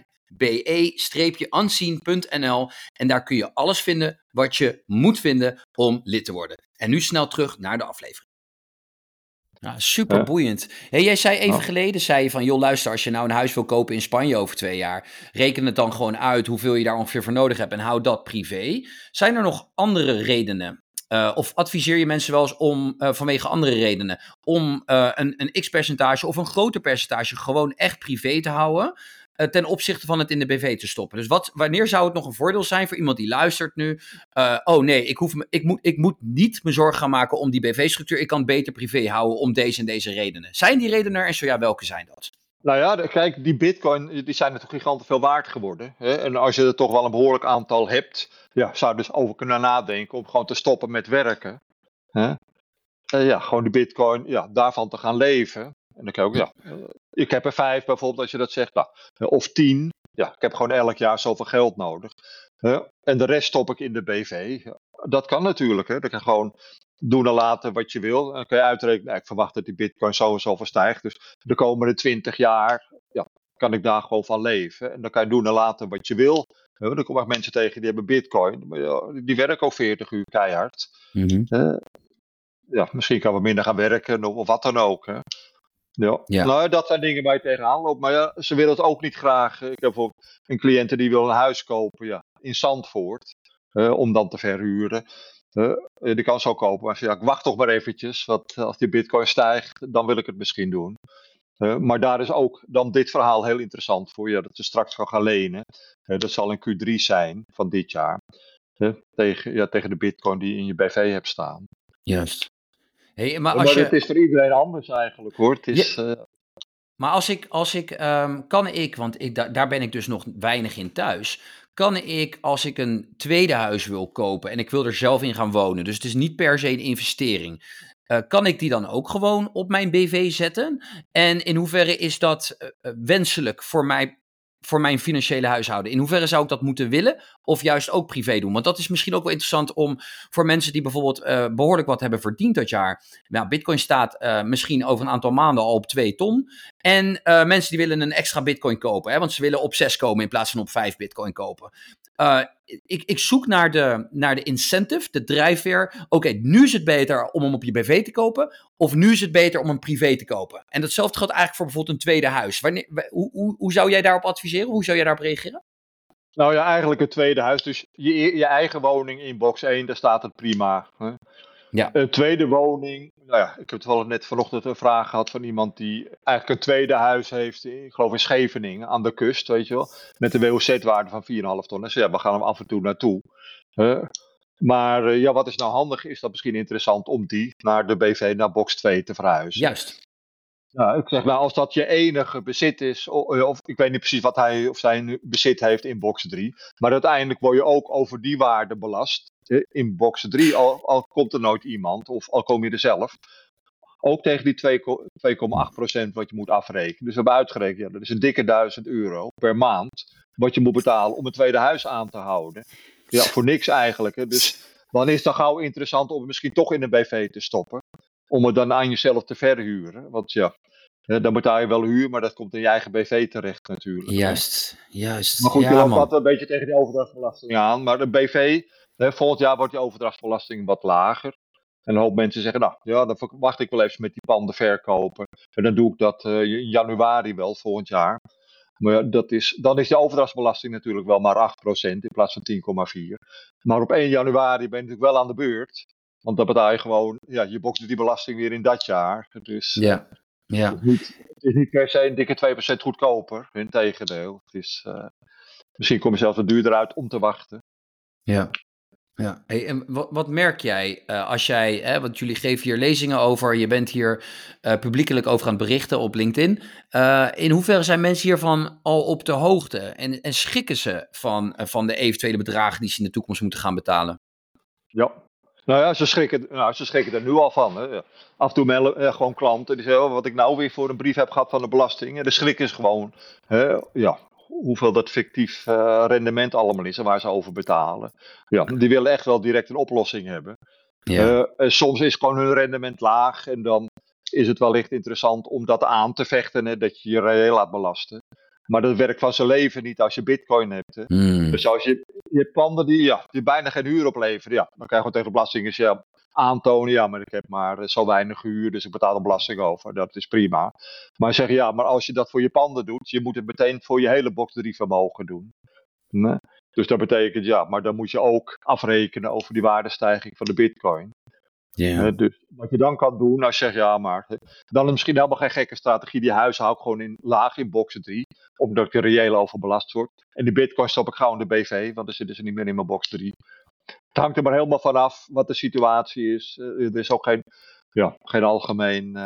be-unseen.nl en daar kun je alles vinden wat je moet vinden om lid te worden. En nu snel terug naar de aflevering. Nou, super boeiend. Hey, jij zei even geleden, van joh luister, als je nou een huis wil kopen in Spanje over 2 jaar, reken het dan gewoon uit hoeveel je daar ongeveer voor nodig hebt en hou dat privé. Zijn er nog andere redenen? Of adviseer je mensen wel eens om, vanwege andere redenen, om een x-percentage of een groter percentage gewoon echt privé te houden, ten opzichte van het in de BV te stoppen? Dus wanneer zou het nog een voordeel zijn voor iemand die luistert nu? Ik moet niet me zorgen gaan maken om die BV-structuur. Ik kan het beter privé houden om deze en deze redenen. Zijn die redenen er en zo ja, welke zijn dat? Nou ja, kijk, die Bitcoin die zijn natuurlijk gigantisch veel waard geworden. Hè? En als je er toch wel een behoorlijk aantal hebt, zou je dus over kunnen nadenken om gewoon te stoppen met werken. Hè? Gewoon die Bitcoin, daarvan te gaan leven. En dan kan je ook, ik heb er 5 bijvoorbeeld, als je dat zegt, of 10. Ja, ik heb gewoon elk jaar zoveel geld nodig. En de rest stop ik in de BV. Dat kan natuurlijk, hè. Dan kan je gewoon doen en laten wat je wil. Dan kan je uitrekenen, ik verwacht dat die Bitcoin zo en zo verstijgt. Dus de komende 20 jaar kan ik daar gewoon van leven. En dan kan je doen en laten wat je wil. Dan kom ik mensen tegen die hebben Bitcoin. Maar die werken ook 40 uur keihard. Mm-hmm. Misschien kan we minder gaan werken of wat dan ook. Hè. Ja. Nou, dat zijn dingen waar je tegenaan loopt. Maar ze willen het ook niet graag. Ik heb bijvoorbeeld een cliënte die wil een huis kopen in Zandvoort. Om dan te verhuren. Die kan zo kopen. Maar ik wacht toch maar eventjes. Want als die Bitcoin stijgt, dan wil ik het misschien doen. Maar daar is ook dan dit verhaal heel interessant voor. Dat ze straks gaan lenen. Dat zal in Q3 zijn van dit jaar. Tegen de Bitcoin die je in je BV hebt staan. Juist. Hey, maar het is voor iedereen anders eigenlijk hoor. Het is, Maar daar ben ik dus nog weinig in thuis. Kan ik, als ik een tweede huis wil kopen en ik wil er zelf in gaan wonen, dus het is niet per se een investering, kan ik die dan ook gewoon op mijn BV zetten? En in hoeverre is dat wenselijk voor mijn financiële huishouden? In hoeverre zou ik dat moeten willen of juist ook privé doen? Want dat is misschien ook wel interessant voor mensen die bijvoorbeeld behoorlijk wat hebben verdiend dat jaar. Nou, Bitcoin staat misschien over een aantal maanden al op 2 ton. En mensen die willen een extra Bitcoin kopen, hè, want ze willen op 6 komen in plaats van op 5 Bitcoin kopen. Ik zoek naar de incentive, de drijfveer. Oké, nu is het beter om hem op je BV te kopen. Of nu is het beter om hem privé te kopen. En datzelfde geldt eigenlijk voor bijvoorbeeld een tweede huis. Hoe zou jij daarop adviseren? Hoe zou jij daarop reageren? Nou ja, eigenlijk het tweede huis. Dus je eigen woning in box 1, daar staat het prima. Hè? Ja. Een tweede woning. Nou ja, ik heb het wel net vanochtend een vraag gehad van iemand die eigenlijk een tweede huis heeft. Ik geloof in Scheveningen, aan de kust, weet je wel. Met een WOZ-waarde van 4,5 ton. Dus ja, we gaan hem af en toe naartoe. Maar ja, wat is nou handig? Is dat misschien interessant om die naar de BV, naar box 2 te verhuizen? Juist. Ja, ik zeg nou, als dat je enige bezit is, of ik weet niet precies wat hij of zij nu bezit heeft in box 3, maar uiteindelijk word je ook over die waarde belast. In box 3, al komt er nooit iemand, of al kom je er zelf. Ook tegen die 2,8% wat je moet afrekenen. Dus we hebben uitgerekend, ja, dat is een dikke €1000 per maand wat je moet betalen om een tweede huis aan te houden. Ja, voor niks eigenlijk. Hè. Dus dan is het dan gauw interessant om het misschien toch in een BV te stoppen. Om het dan aan jezelf te verhuren. Want ja, dan betaal je wel huur, maar dat komt in je eigen BV terecht natuurlijk. Juist. Maar goed, je Ja, loopt man. altijd een beetje tegen die overdrachtsbelasting aan. Maar de BV, volgend jaar wordt die overdrachtsbelasting wat lager. En een hoop mensen zeggen, nou ja, dan wacht ik wel even met die panden verkopen. En dan doe ik dat in januari wel, volgend jaar. Maar ja, dan is de overdrachtsbelasting natuurlijk wel maar 8% in plaats van 10,4. Maar op 1 januari ben je natuurlijk wel aan de beurt. Want dan betaal je gewoon je box die belasting weer in dat jaar. Dus Ja. het is niet per se een dikke 2% goedkoper. Integendeel. Misschien kom je zelfs wat duurder uit om te wachten. Ja. Hey, en wat merk jij als jij, want jullie geven hier lezingen over, je bent hier publiekelijk over aan het berichten op LinkedIn. In hoeverre zijn mensen hiervan al op de hoogte en schrikken ze van de eventuele bedragen die ze in de toekomst moeten gaan betalen? Ja. Nou ja, ze schrikken er nu al van. Hè. Af en toe melden gewoon klanten die zeggen, wat ik nou weer voor een brief heb gehad van de belasting. En de schrik is gewoon, hoeveel dat fictief rendement allemaal is en waar ze over betalen. Ja, die willen echt wel direct een oplossing hebben. Ja. En soms is gewoon hun rendement laag en dan is het wellicht interessant om dat aan te vechten, hè, dat je je reëel laat belasten. Maar dat werkt van zijn leven niet als je bitcoin hebt. Hè. Dus als je hebt panden die bijna geen huur opleveren, ja, dan kan je gewoon tegen de belastingdienst aantonen, ja, maar ik heb maar zo weinig huur, dus ik betaal de belasting over. Dat is prima. Maar zeg ja, maar als je dat voor je panden doet, je moet het meteen voor je hele box 3 vermogen doen. Nee? Dus dat betekent, ja, maar dan moet je ook afrekenen over die waardestijging van de bitcoin. Yeah. Dus wat je dan kan doen, als je zegt, ja, maar dan is misschien helemaal geen gekke strategie. Die huizen hou ik gewoon laag in box 3, omdat ik er reëel over belast word. En die bitcoin stop ik gauw in de BV, want dan zitten ze niet meer in mijn box 3. Het hangt er maar helemaal vanaf wat de situatie is. Er is ook geen algemeen,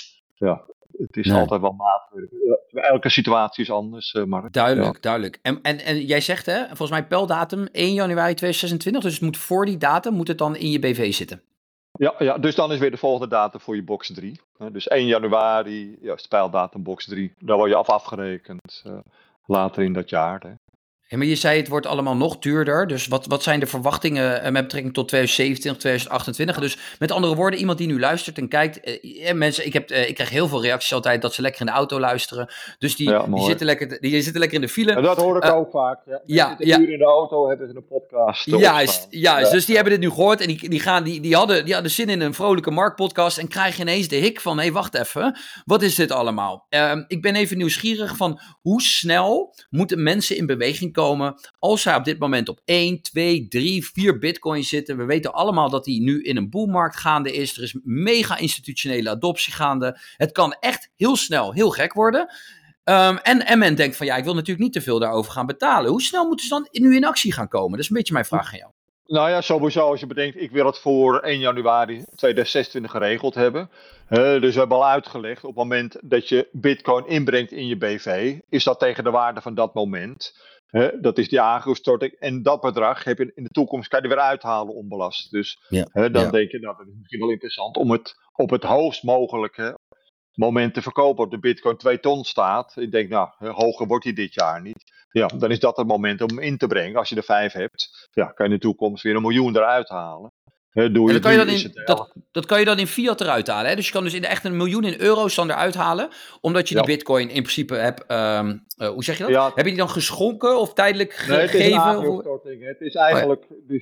het is altijd wel maatwerk. Elke situatie is anders. Maar, Duidelijk. En jij zegt, hè, volgens mij peldatum 1 januari 2026, dus het moet voor die datum moet het dan in je BV zitten. Ja, dus dan is weer de volgende datum voor je box 3. Dus 1 januari, is de pijldatum box 3. Daar word je afgerekend later in dat jaar. Hè. Ja, maar je zei het wordt allemaal nog duurder. Dus wat zijn de verwachtingen met betrekking tot 2027, 2028? Dus met andere woorden, iemand die nu luistert en kijkt. Mensen, ik krijg heel veel reacties altijd dat ze lekker in de auto luisteren. Dus die zitten lekker in de file. En dat hoor ik ook vaak. Ja. Een uur in de auto hebben ze een podcast. Juist. Dus die hebben dit nu gehoord. En die hadden zin in een vrolijke marktpodcast. En krijgen ineens de hik van, hé, wacht even. Wat is dit allemaal? Ik ben even nieuwsgierig van hoe snel moeten mensen in beweging komen als zij op dit moment op 1, 2, 3, 4 bitcoin zitten. We weten allemaal dat die nu in een boelmarkt gaande is. Er is mega institutionele adoptie gaande. Het kan echt heel snel heel gek worden. En men denkt van ja, ik wil natuurlijk niet te veel daarover gaan betalen. Hoe snel moeten ze dan nu in actie gaan komen? Dat is een beetje mijn vraag aan jou. Nou ja, sowieso als je bedenkt, ik wil het voor 1 januari 2026 geregeld hebben. Dus we hebben al uitgelegd, op het moment dat je bitcoin inbrengt in je BV, is dat tegen de waarde van dat moment. Dat is die aangiftstorting. En dat bedrag heb je in de toekomst, kan je er weer uithalen onbelast. Dus denk je, nou, dat is misschien wel interessant om het op het hoogst mogelijke moment te verkopen. Op de bitcoin 2 ton staat. Ik denk, nou, hoger wordt hij dit jaar niet. Ja, dan is dat het moment om hem in te brengen. Als je er 5 hebt, kan je in de toekomst weer 1 miljoen eruit halen. Doe En je dat kan je 3 dan is het in, 11. dat kan je dan in fiat eruit halen. Hè? Dus je kan dus echt 1 miljoen in euro's dan eruit halen. Omdat je die Ja. bitcoin in principe hebt. Hoe zeg je dat? Ja, Heb je die dan geschonken of tijdelijk nee, het is een gegeven? Of... aandeelstorting. Het is Oh ja. eigenlijk, dus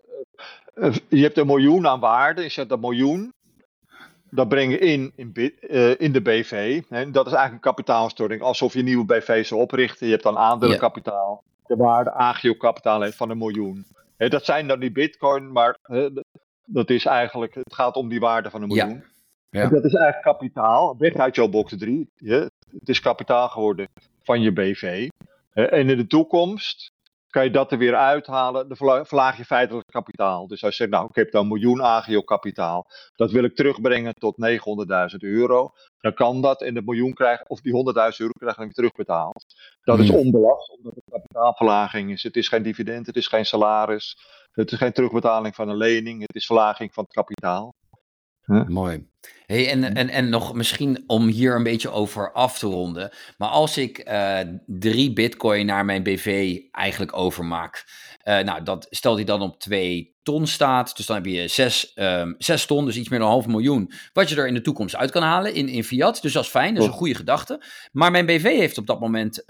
je hebt 1 miljoen aan waarde. Je zet dat miljoen, dat breng je in de BV. Hè. Dat is eigenlijk een kapitaalstorting. Alsof je een nieuwe BV zou oprichten. Je hebt dan Ja. aandelenkapitaal. De waarde agiokapitaal heeft van 1 miljoen. Hè, dat zijn dan die bitcoin, maar dat is eigenlijk, het gaat om die waarde van 1 Ja. miljoen. En Ja. dat is eigenlijk kapitaal, weg uit jouw box 3. Het is kapitaal geworden van je BV. En in de toekomst kan je dat er weer uithalen, dan verlaag je feitelijk kapitaal. Dus als je zegt, nou, ik heb dan 1 miljoen agio kapitaal, dat wil ik terugbrengen tot 900.000 euro, dan kan dat en de miljoen krijg, of die 100.000 euro krijg je dan terugbetaald. Dat is onbelast, omdat het kapitaalverlaging is. Het is geen dividend, het is geen salaris, het is geen terugbetaling van een lening, het is verlaging van het kapitaal. Mooi. Hey, en nog misschien om hier een beetje over af te ronden. Maar als ik 3 bitcoin naar mijn BV eigenlijk overmaak. Nou, stel die dan op 2 ton staat. Dus dan heb je 6 ton, dus iets meer dan 500.000. Wat je er in de toekomst uit kan halen in fiat. Dus dat is fijn, dat is een goede gedachte. Maar mijn BV heeft op dat moment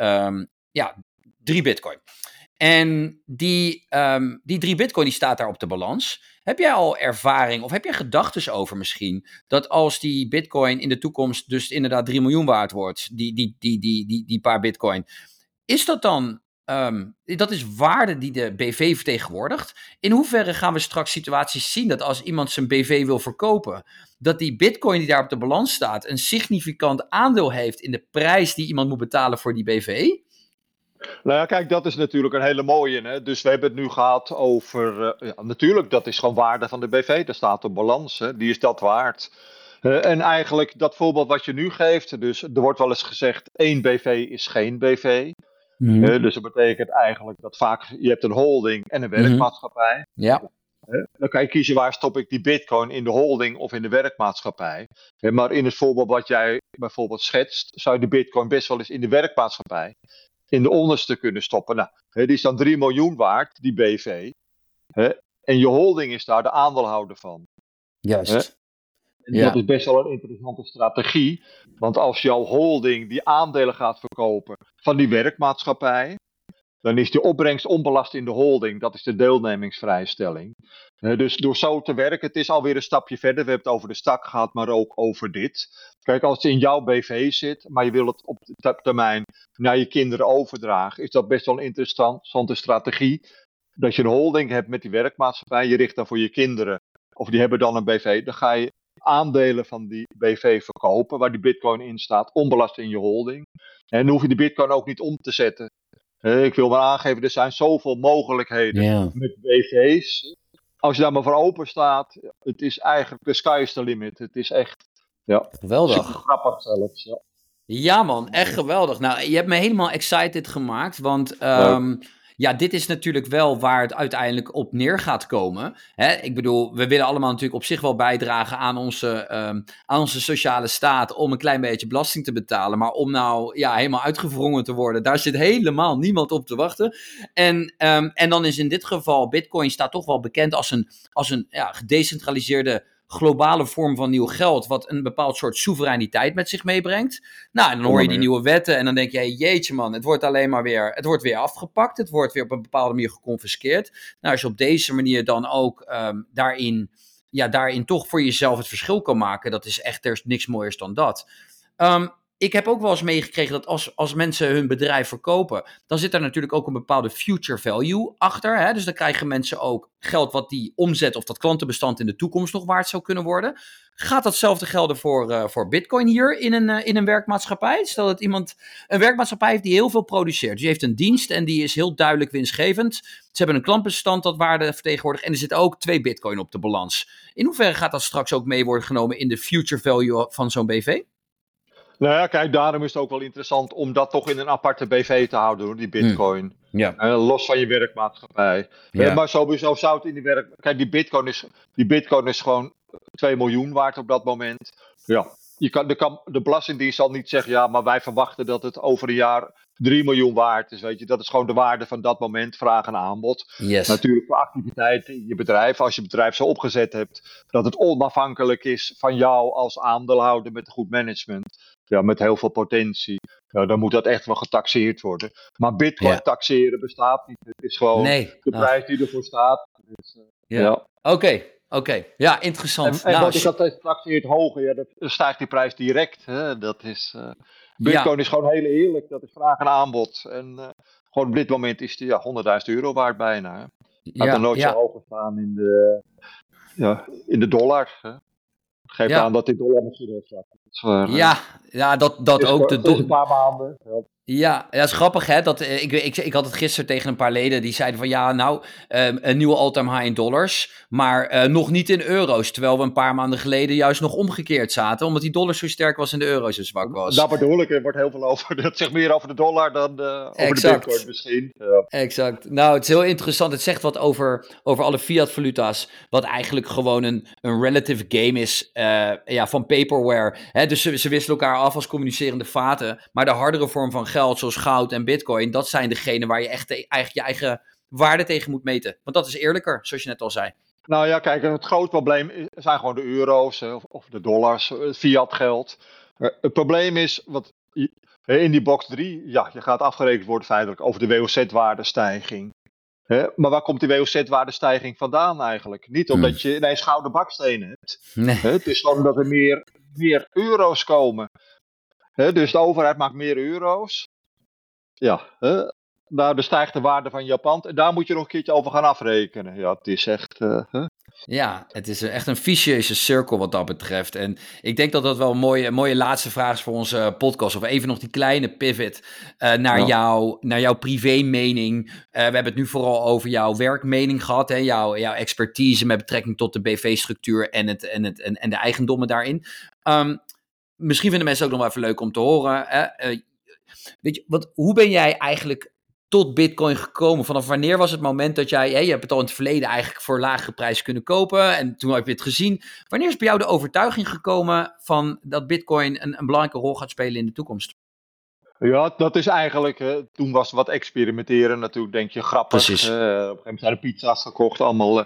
3 bitcoin. En die 3 bitcoin die staat daar op de balans. Heb jij al ervaring of heb jij gedachten over misschien dat als die bitcoin in de toekomst dus inderdaad 3 miljoen waard wordt, die paar bitcoin, is dat dan, dat is waarde die de BV vertegenwoordigt? In hoeverre gaan we straks situaties zien dat als iemand zijn BV wil verkopen, dat die bitcoin die daar op de balans staat een significant aandeel heeft in de prijs die iemand moet betalen voor die BV? Nou ja, kijk, dat is natuurlijk een hele mooie. Hè? Dus we hebben het nu gehad over. Natuurlijk, dat is gewoon waarde van de BV. Daar staat een balans. Hè? Die is dat waard. En eigenlijk dat voorbeeld wat je nu geeft. Dus er wordt wel eens gezegd: 1 BV is geen BV. Dus dat betekent eigenlijk dat vaak je hebt een holding en een werkmaatschappij. Ja. Dan kan je kiezen waar stop ik die bitcoin, in de holding of in de werkmaatschappij. Maar in het voorbeeld wat jij bijvoorbeeld schetst, zou je de bitcoin best wel eens in de werkmaatschappij in de onderste kunnen stoppen. Nou, die is dan 3 miljoen waard, die BV. En je holding is daar de aandeelhouder van. Juist. En dat is best wel een interessante strategie. Want als jouw holding die aandelen gaat verkopen van die werkmaatschappij, dan is die opbrengst onbelast in de holding. Dat is de deelnemingsvrijstelling. Dus door zo te werken, het is alweer een stapje verder. We hebben het over de stak gehad, maar ook over dit. Kijk, als het in jouw BV zit, maar je wil het op termijn naar je kinderen overdragen, is dat best wel een interessante strategie. Dat je een holding hebt met die werkmaatschappij, je richt dan voor je kinderen, of die hebben dan een BV, dan ga je aandelen van die BV verkopen, waar die bitcoin in staat, onbelast in je holding. En dan hoef je die bitcoin ook niet om te zetten. Ik wil maar aangeven, er zijn zoveel mogelijkheden met BV's. Als je daar maar voor open staat, het is eigenlijk the sky is the limit. Het is echt, geweldig. Super grappig zelfs. Ja. Ja man, echt geweldig. Nou, je hebt me helemaal excited gemaakt, want dit is natuurlijk wel waar het uiteindelijk op neer gaat komen. Hè? Ik bedoel, we willen allemaal natuurlijk op zich wel bijdragen aan onze sociale staat om een klein beetje belasting te betalen. Maar om nou helemaal uitgewrongen te worden, daar zit helemaal niemand op te wachten. En dan is in dit geval Bitcoin staat toch wel bekend als een gedecentraliseerde globale vorm van nieuw geld, wat een bepaald soort soevereiniteit met zich meebrengt. Nou, en dan hoor je die nieuwe wetten en dan denk je, jeetje man, het wordt weer afgepakt, het wordt weer op een bepaalde manier geconfiskeerd. Nou, als je op deze manier dan ook daarin toch voor jezelf het verschil kan maken, dat is echt, er is niks mooiers dan dat. Ik heb ook wel eens meegekregen dat als mensen hun bedrijf verkopen, dan zit er natuurlijk ook een bepaalde future value achter. Hè? Dus dan krijgen mensen ook geld wat die omzet of dat klantenbestand in de toekomst nog waard zou kunnen worden. Gaat datzelfde gelden voor Bitcoin hier in een werkmaatschappij? Stel dat iemand een werkmaatschappij heeft die heel veel produceert. Dus die heeft een dienst en die is heel duidelijk winstgevend. Ze hebben een klantbestand dat waarde vertegenwoordigt en er zitten ook 2 Bitcoin op de balans. In hoeverre gaat dat straks ook mee worden genomen in de future value van zo'n BV? Nou ja, kijk, daarom is het ook wel interessant om dat toch in een aparte BV te houden, hoor, die bitcoin. Los van je werkmaatschappij. Maar sowieso zou het in die Kijk, die bitcoin is gewoon 2 miljoen waard op dat moment. Ja, de Belastingdienst zal niet zeggen, ja, maar wij verwachten dat het over een jaar 3 miljoen waard is. Weet je, dat is gewoon de waarde van dat moment, vraag en aanbod. Yes. Natuurlijk voor activiteiten in je bedrijf, als je bedrijf zo opgezet hebt, dat het onafhankelijk is van jou als aandeelhouder met een goed management. Ja, met heel veel potentie. Ja, dan moet dat echt wel getaxeerd worden. Maar Bitcoin Ja. taxeren bestaat niet. Het is gewoon de prijs die ervoor staat. Dus, ja. Oké. Ja, interessant. En wat is dat taxeert hoger? Ja, dan stijgt die prijs direct. Hè? Dat is, Bitcoin is gewoon heel eerlijk. Dat is vraag en aanbod. En gewoon op dit moment is die €100.000 waard bijna. Hè? Had er nooit zo hoog gestaan in de dollar. Hè? Geeft aan dat die dollar misschien wel zwak is. Dat ook. Een paar maanden. Ja, dat is grappig hè. Ik had het gisteren tegen een paar leden die zeiden van een nieuwe all-time high in dollars, maar nog niet in euro's. Terwijl we een paar maanden geleden juist nog omgekeerd zaten, omdat die dollar zo sterk was en de euro zo zwak was. Dat bedoel ik, er wordt heel veel over. Dat zegt meer over de dollar dan over de Bitcoin misschien. Ja. Exact. Nou, het is heel interessant. Het zegt wat over alle fiat-valuta's, wat eigenlijk gewoon een relative game is van paperware. Hè? Dus ze wisselen elkaar af als communicerende vaten, maar de hardere vorm van geld, zoals goud en bitcoin, dat zijn degene waar je echt eigenlijk je eigen waarde tegen moet meten. Want dat is eerlijker, zoals je net al zei. Nou ja, kijk, het groot probleem zijn gewoon de euro's of de dollars, het fiat geld. Het probleem is, in die box 3, je gaat afgerekend worden feitelijk over de WOZ-waardestijging. Maar waar komt die WOZ-waardestijging vandaan eigenlijk? Niet omdat je ineens gouden bakstenen hebt. Nee. Het is gewoon dat er meer euro's komen. Dus de overheid maakt meer euro's. Ja, daar stijgt de waarde van Japan. En daar moet je nog een keertje over gaan afrekenen. Ja, het is echt... Ja, het is echt een vicieuze cirkel wat dat betreft. En ik denk dat dat wel een mooie laatste vraag is voor onze podcast. Of even nog die kleine pivot naar jouw privé-mening. We hebben het nu vooral over jouw werkmening gehad. Hè? Jouw expertise met betrekking tot de BV-structuur en de eigendommen daarin. Misschien vinden mensen ook nog wel even leuk om te horen. Weet je, hoe ben jij eigenlijk tot Bitcoin gekomen? Vanaf wanneer was het moment dat je hebt het al in het verleden eigenlijk voor lagere prijzen kunnen kopen en toen heb je het gezien. Wanneer is bij jou de overtuiging gekomen van dat Bitcoin een belangrijke rol gaat spelen in de toekomst? Ja, dat is eigenlijk, toen was het wat experimenteren natuurlijk, denk je grappig. Precies. Op een gegeven moment zijn er pizza's gekocht, allemaal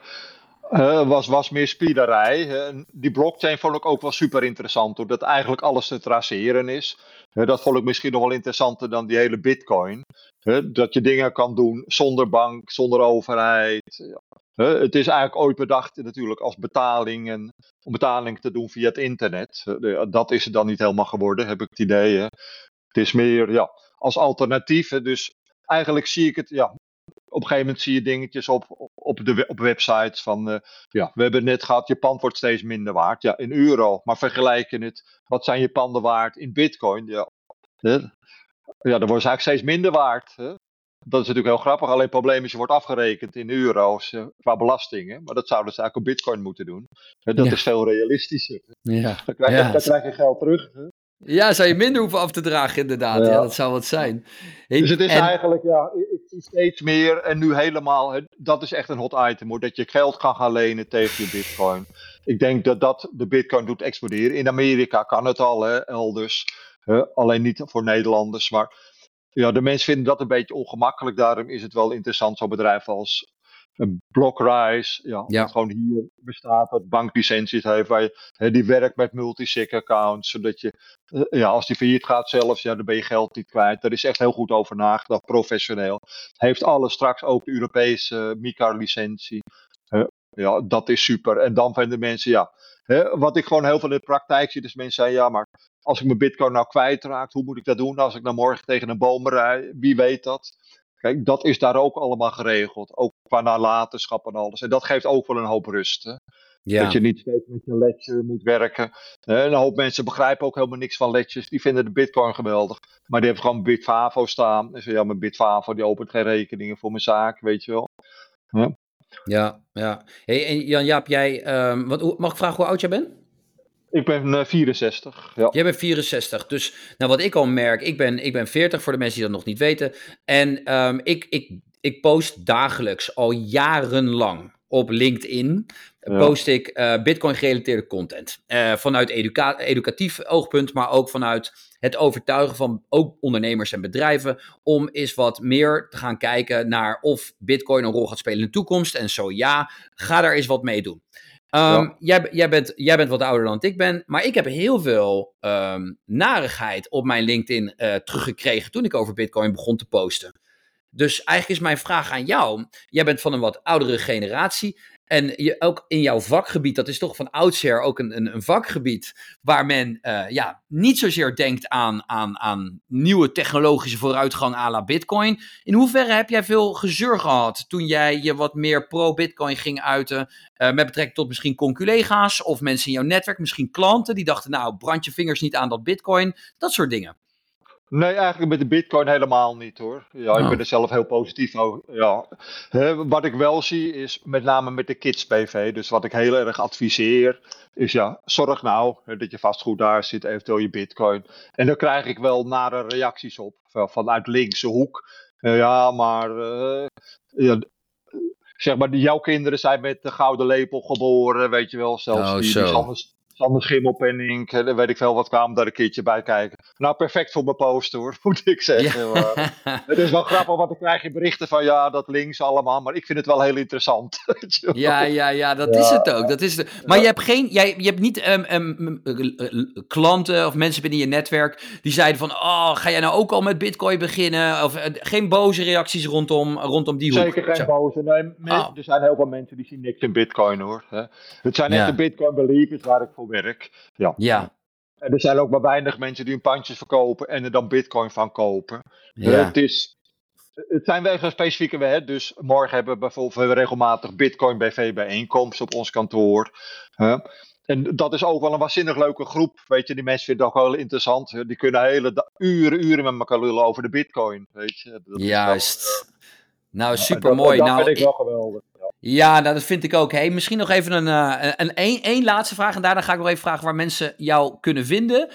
was meer spielerij. Die blockchain vond ik ook wel super interessant, doordat eigenlijk alles te traceren is. Dat vond ik misschien nog wel interessanter dan die hele Bitcoin. Dat je dingen kan doen zonder bank, zonder overheid. Het is eigenlijk ooit bedacht natuurlijk als betaling om betaling te doen via het internet. Dat is het dan niet helemaal geworden, heb ik het idee. Het is meer als alternatief. Dus eigenlijk zie ik het, op een gegeven moment zie je dingetjes op websites van, we hebben net gehad, je pand wordt steeds minder waard. Ja, in euro. Maar vergelijken het, wat zijn je panden waard in Bitcoin? Ja, dan wordt ze eigenlijk steeds minder waard. Dat is natuurlijk heel grappig. Alleen het probleem is, je wordt afgerekend in euro's qua belastingen. Maar dat zouden ze eigenlijk op Bitcoin moeten doen. Dat is veel realistischer. Ja. Dan krijg je geld terug. Ja, zou je minder hoeven af te dragen inderdaad. Ja, dat zou wat zijn. Dus het is eigenlijk, ik zie steeds meer en nu helemaal, dat is echt een hot item hoor, dat je geld kan gaan lenen tegen je Bitcoin. Ik denk dat de Bitcoin doet exploderen. In Amerika kan het al, elders. Alleen niet voor Nederlanders, maar de mensen vinden dat een beetje ongemakkelijk. Daarom is het wel interessant, zo'n bedrijf als Blockrise, dat gewoon hier bestaat, dat banklicenties heeft, die werkt met multisig accounts, zodat je, als die failliet gaat zelfs, dan ben je geld niet kwijt. Daar is echt heel goed over nagedacht, professioneel. Heeft alles, straks ook de Europese MiCAR-licentie. Dat is super. En dan vinden mensen, wat ik gewoon heel veel in de praktijk zie, dus mensen zeggen, maar als ik mijn Bitcoin nou kwijtraak, hoe moet ik dat doen? Als ik nou morgen tegen een boom rijd, wie weet dat? Kijk, dat is daar ook allemaal geregeld. Ook qua nalatenschap en alles. En dat geeft ook wel een hoop rust. Hè? Ja. Dat je niet steeds met je ledger moet werken. En een hoop mensen begrijpen ook helemaal niks van ledgers. Die vinden de Bitcoin geweldig. Maar die hebben gewoon Bitfavo staan. En zeggen, mijn Bitfavo die opent geen rekeningen voor mijn zaak, weet je wel. Ja. Hey, en Jan-Jaap, jij, mag ik vragen hoe oud jij bent? Ik ben 64. Ja. Jij bent 64. Dus wat ik al merk, ik ben 40 voor de mensen die dat nog niet weten. En ik post dagelijks al jarenlang op LinkedIn post ik Bitcoin-gerelateerde content. Vanuit educatief oogpunt, maar ook vanuit het overtuigen van ook ondernemers en bedrijven om eens wat meer te gaan kijken naar of Bitcoin een rol gaat spelen in de toekomst. En zo ja, ga daar eens wat mee doen. Jij bent wat ouder dan ik ben, maar ik heb heel veel narigheid op mijn LinkedIn teruggekregen toen ik over Bitcoin begon te posten. Dus eigenlijk is mijn vraag aan jou, jij bent van een wat oudere generatie en ook in jouw vakgebied, dat is toch van oudsher ook een vakgebied waar men niet zozeer denkt aan nieuwe technologische vooruitgang à la Bitcoin. In hoeverre heb jij veel gezeur gehad toen jij je wat meer pro-Bitcoin ging uiten met betrekking tot misschien conculega's of mensen in jouw netwerk, misschien klanten die dachten nou brand je vingers niet aan dat Bitcoin, dat soort dingen? Nee, eigenlijk met de Bitcoin helemaal niet hoor. Ja, ik ben er zelf heel positief over. Ja. Wat ik wel zie is met name met de kids PV. Dus wat ik heel erg adviseer is zorg nou dat je vastgoed daar zit, eventueel je Bitcoin. En daar krijg ik wel nare reacties op vanuit linkse hoek. Zeg maar, jouw kinderen zijn met de gouden lepel geboren, weet je wel. Zelfs die Sander Schimmelpenninck, daar weet ik veel wat, kwam daar een keertje bij kijken. Nou, perfect voor mijn post hoor, moet ik zeggen. Ja. Maar, het is wel grappig, want dan krijg je berichten van dat links allemaal, maar ik vind het wel heel interessant. Ja, dat is het ook. Dat is het. Maar je hebt niet klanten of mensen binnen je netwerk die zeiden van, ga jij nou ook al met Bitcoin beginnen? Of geen boze reacties rondom die hoek? Zeker geen boze. Nee, er zijn heel veel mensen die zien niks in Bitcoin hoor. Het zijn echt de Bitcoin believers waar ik voor werk. Ja. En er zijn ook maar weinig mensen die hun pandjes verkopen en er dan Bitcoin van kopen. Ja. Het zijn wel specifieke dus morgen hebben we bijvoorbeeld regelmatig Bitcoin BV bijeenkomst op ons kantoor. En dat is ook wel een waanzinnig leuke groep. Weet je, die mensen vinden het ook wel interessant. Die kunnen hele uren met elkaar lullen over de Bitcoin. Weet je. Dat juist. Nou, super mooi. Dat vind ik wel geweldig. Ja, dat vind ik ook. Hey, misschien nog even een laatste vraag. En daarna ga ik nog even vragen waar mensen jou kunnen vinden.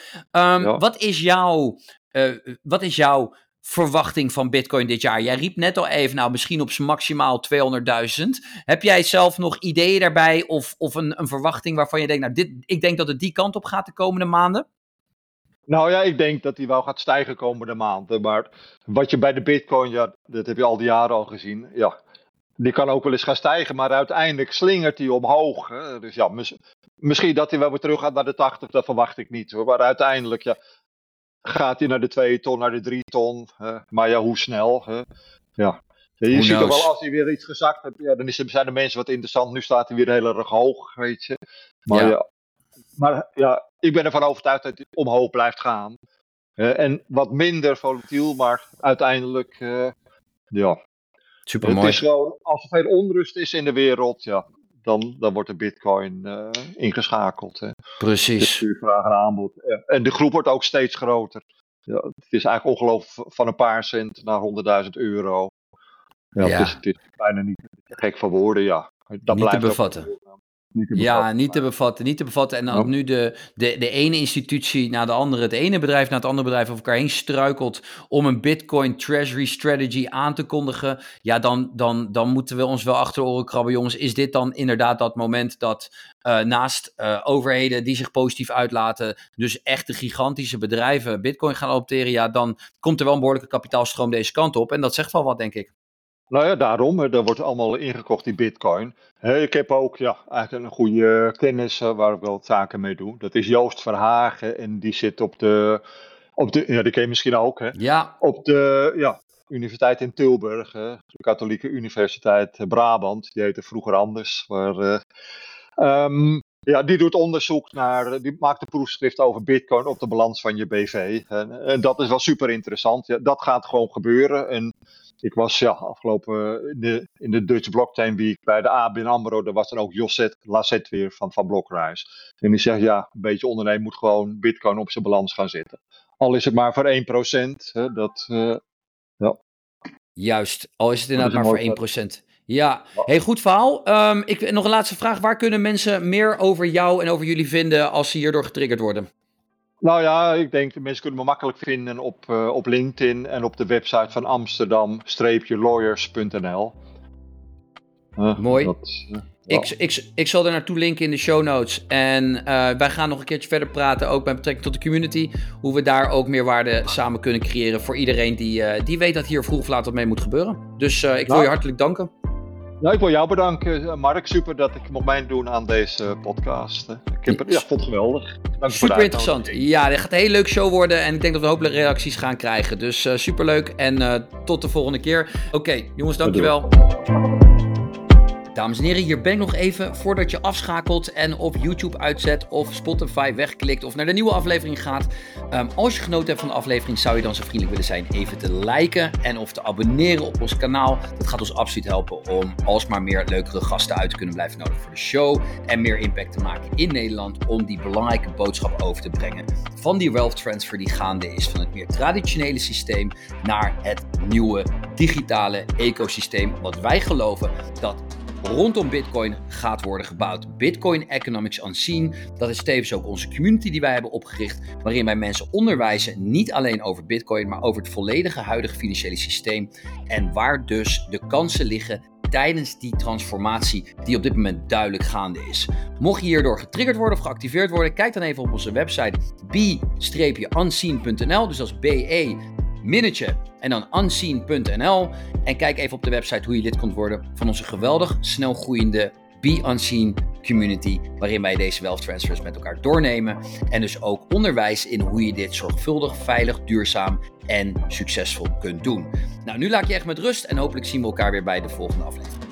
Wat is jouw verwachting van Bitcoin dit jaar? Jij riep net al even, misschien op maximaal 200.000. Heb jij zelf nog ideeën daarbij? Of een verwachting waarvan je denkt, ik denk dat het die kant op gaat de komende maanden? Nou ja, ik denk dat die wel gaat stijgen komende maanden. Maar wat je bij de Bitcoin, dat heb je al die jaren al gezien. Ja, die kan ook wel eens gaan stijgen, maar uiteindelijk slingert hij omhoog. Hè? Dus misschien dat hij wel weer terug gaat naar de 80, dat verwacht ik niet hoor. Maar uiteindelijk gaat hij naar de 2 ton, naar de 3 ton. Maar hoe snel? Ja. Je ziet toch wel als hij weer iets gezakt heeft, dan zijn de mensen wat interessant. Nu staat hij weer heel erg hoog, weet je. Maar ik ben ervan overtuigd dat hij omhoog blijft gaan. En wat minder volatiel, maar uiteindelijk, Supermooi. Het is gewoon, als er veel onrust is in de wereld, dan wordt de Bitcoin ingeschakeld. Hè. Precies. Dus vraag en aanbod. En de groep wordt ook steeds groter. Ja, het is eigenlijk ongelooflijk van een paar cent naar €100.000. Het is bijna niet gek van woorden, Dat niet te bevatten. Niet te bevatten. En als nu de ene institutie na de andere, het ene bedrijf na het andere bedrijf over elkaar heen struikelt om een Bitcoin Treasury Strategy aan te kondigen, dan moeten we ons wel achter de oren krabben. Jongens, is dit dan inderdaad dat moment dat naast overheden die zich positief uitlaten, dus echte gigantische bedrijven Bitcoin gaan adopteren, dan komt er wel een behoorlijke kapitaalstroom deze kant op. En dat zegt wel wat, denk ik. Nou ja, daarom. Er wordt allemaal ingekocht in Bitcoin. Ik heb ook eigenlijk een goede kennis waar ik wel zaken mee doe. Dat is Joost Verhagen en die zit op de die ken je misschien ook, hè? Ja. Op de universiteit in Tilburg, de Katholieke Universiteit Brabant. Die heette vroeger anders. Maar die doet onderzoek die maakt een proefschrift over Bitcoin op de balans van je BV. En dat is wel super interessant. Dat gaat gewoon gebeuren. En ik was afgelopen in de Dutch Blockchain Week bij de ABN AMRO. Daar was dan ook Josette Lassette weer van Blockrise. En die zegt een beetje ondernemen moet gewoon Bitcoin op zijn balans gaan zetten. Al is het maar voor 1%. Juist, al is het inderdaad maar voor 1%. Ja, hey, goed verhaal. Nog een laatste vraag. Waar kunnen mensen meer over jou en over jullie vinden als ze hierdoor getriggerd worden? Nou ja, ik denk de mensen kunnen me makkelijk vinden op LinkedIn en op de website van Amsterdam-lawyers.nl. Mooi. Ik zal er naartoe linken in de show notes. En wij gaan nog een keertje verder praten, ook met betrekking tot de community. Hoe we daar ook meer waarde samen kunnen creëren voor iedereen die weet dat hier vroeg of laat wat mee moet gebeuren. Dus ik wil je hartelijk danken. Nou, ik wil jou bedanken, Mark. Super dat ik mocht meedoen aan deze podcast. Ik vond het geweldig. Dank super interessant. Ja, dit gaat een hele leuke show worden. En ik denk dat we hopelijk reacties gaan krijgen. Dus superleuk. En tot de volgende keer. Oké, jongens, dankjewel. Dames en heren, hier ben ik nog even voordat je afschakelt en op YouTube uitzet of Spotify wegklikt of naar de nieuwe aflevering gaat. Als je genoten hebt van de aflevering, zou je dan zo vriendelijk willen zijn even te liken en of te abonneren op ons kanaal. Dat gaat ons absoluut helpen om alsmaar meer leukere gasten uit te kunnen blijven nodigen voor de show en meer impact te maken in Nederland om die belangrijke boodschap over te brengen van die wealth transfer die gaande is van het meer traditionele systeem naar het nieuwe digitale ecosysteem wat wij geloven dat rondom Bitcoin gaat worden gebouwd. Bitcoin Economics Unseen, dat is tevens ook onze community die wij hebben opgericht, waarin wij mensen onderwijzen niet alleen over Bitcoin, maar over het volledige huidige financiële systeem en waar dus de kansen liggen tijdens die transformatie die op dit moment duidelijk gaande is. Mocht je hierdoor getriggerd worden of geactiveerd worden, kijk dan even op onze website b-unseen.nl, dus dat is BE minnetje en dan unseen.nl en kijk even op de website hoe je lid kunt worden van onze geweldig snel groeiende Be Unseen community, waarin wij deze wealth transfers met elkaar doornemen en dus ook onderwijs in hoe je dit zorgvuldig, veilig, duurzaam en succesvol kunt doen. Nou, nu laat ik je echt met rust en hopelijk zien we elkaar weer bij de volgende aflevering.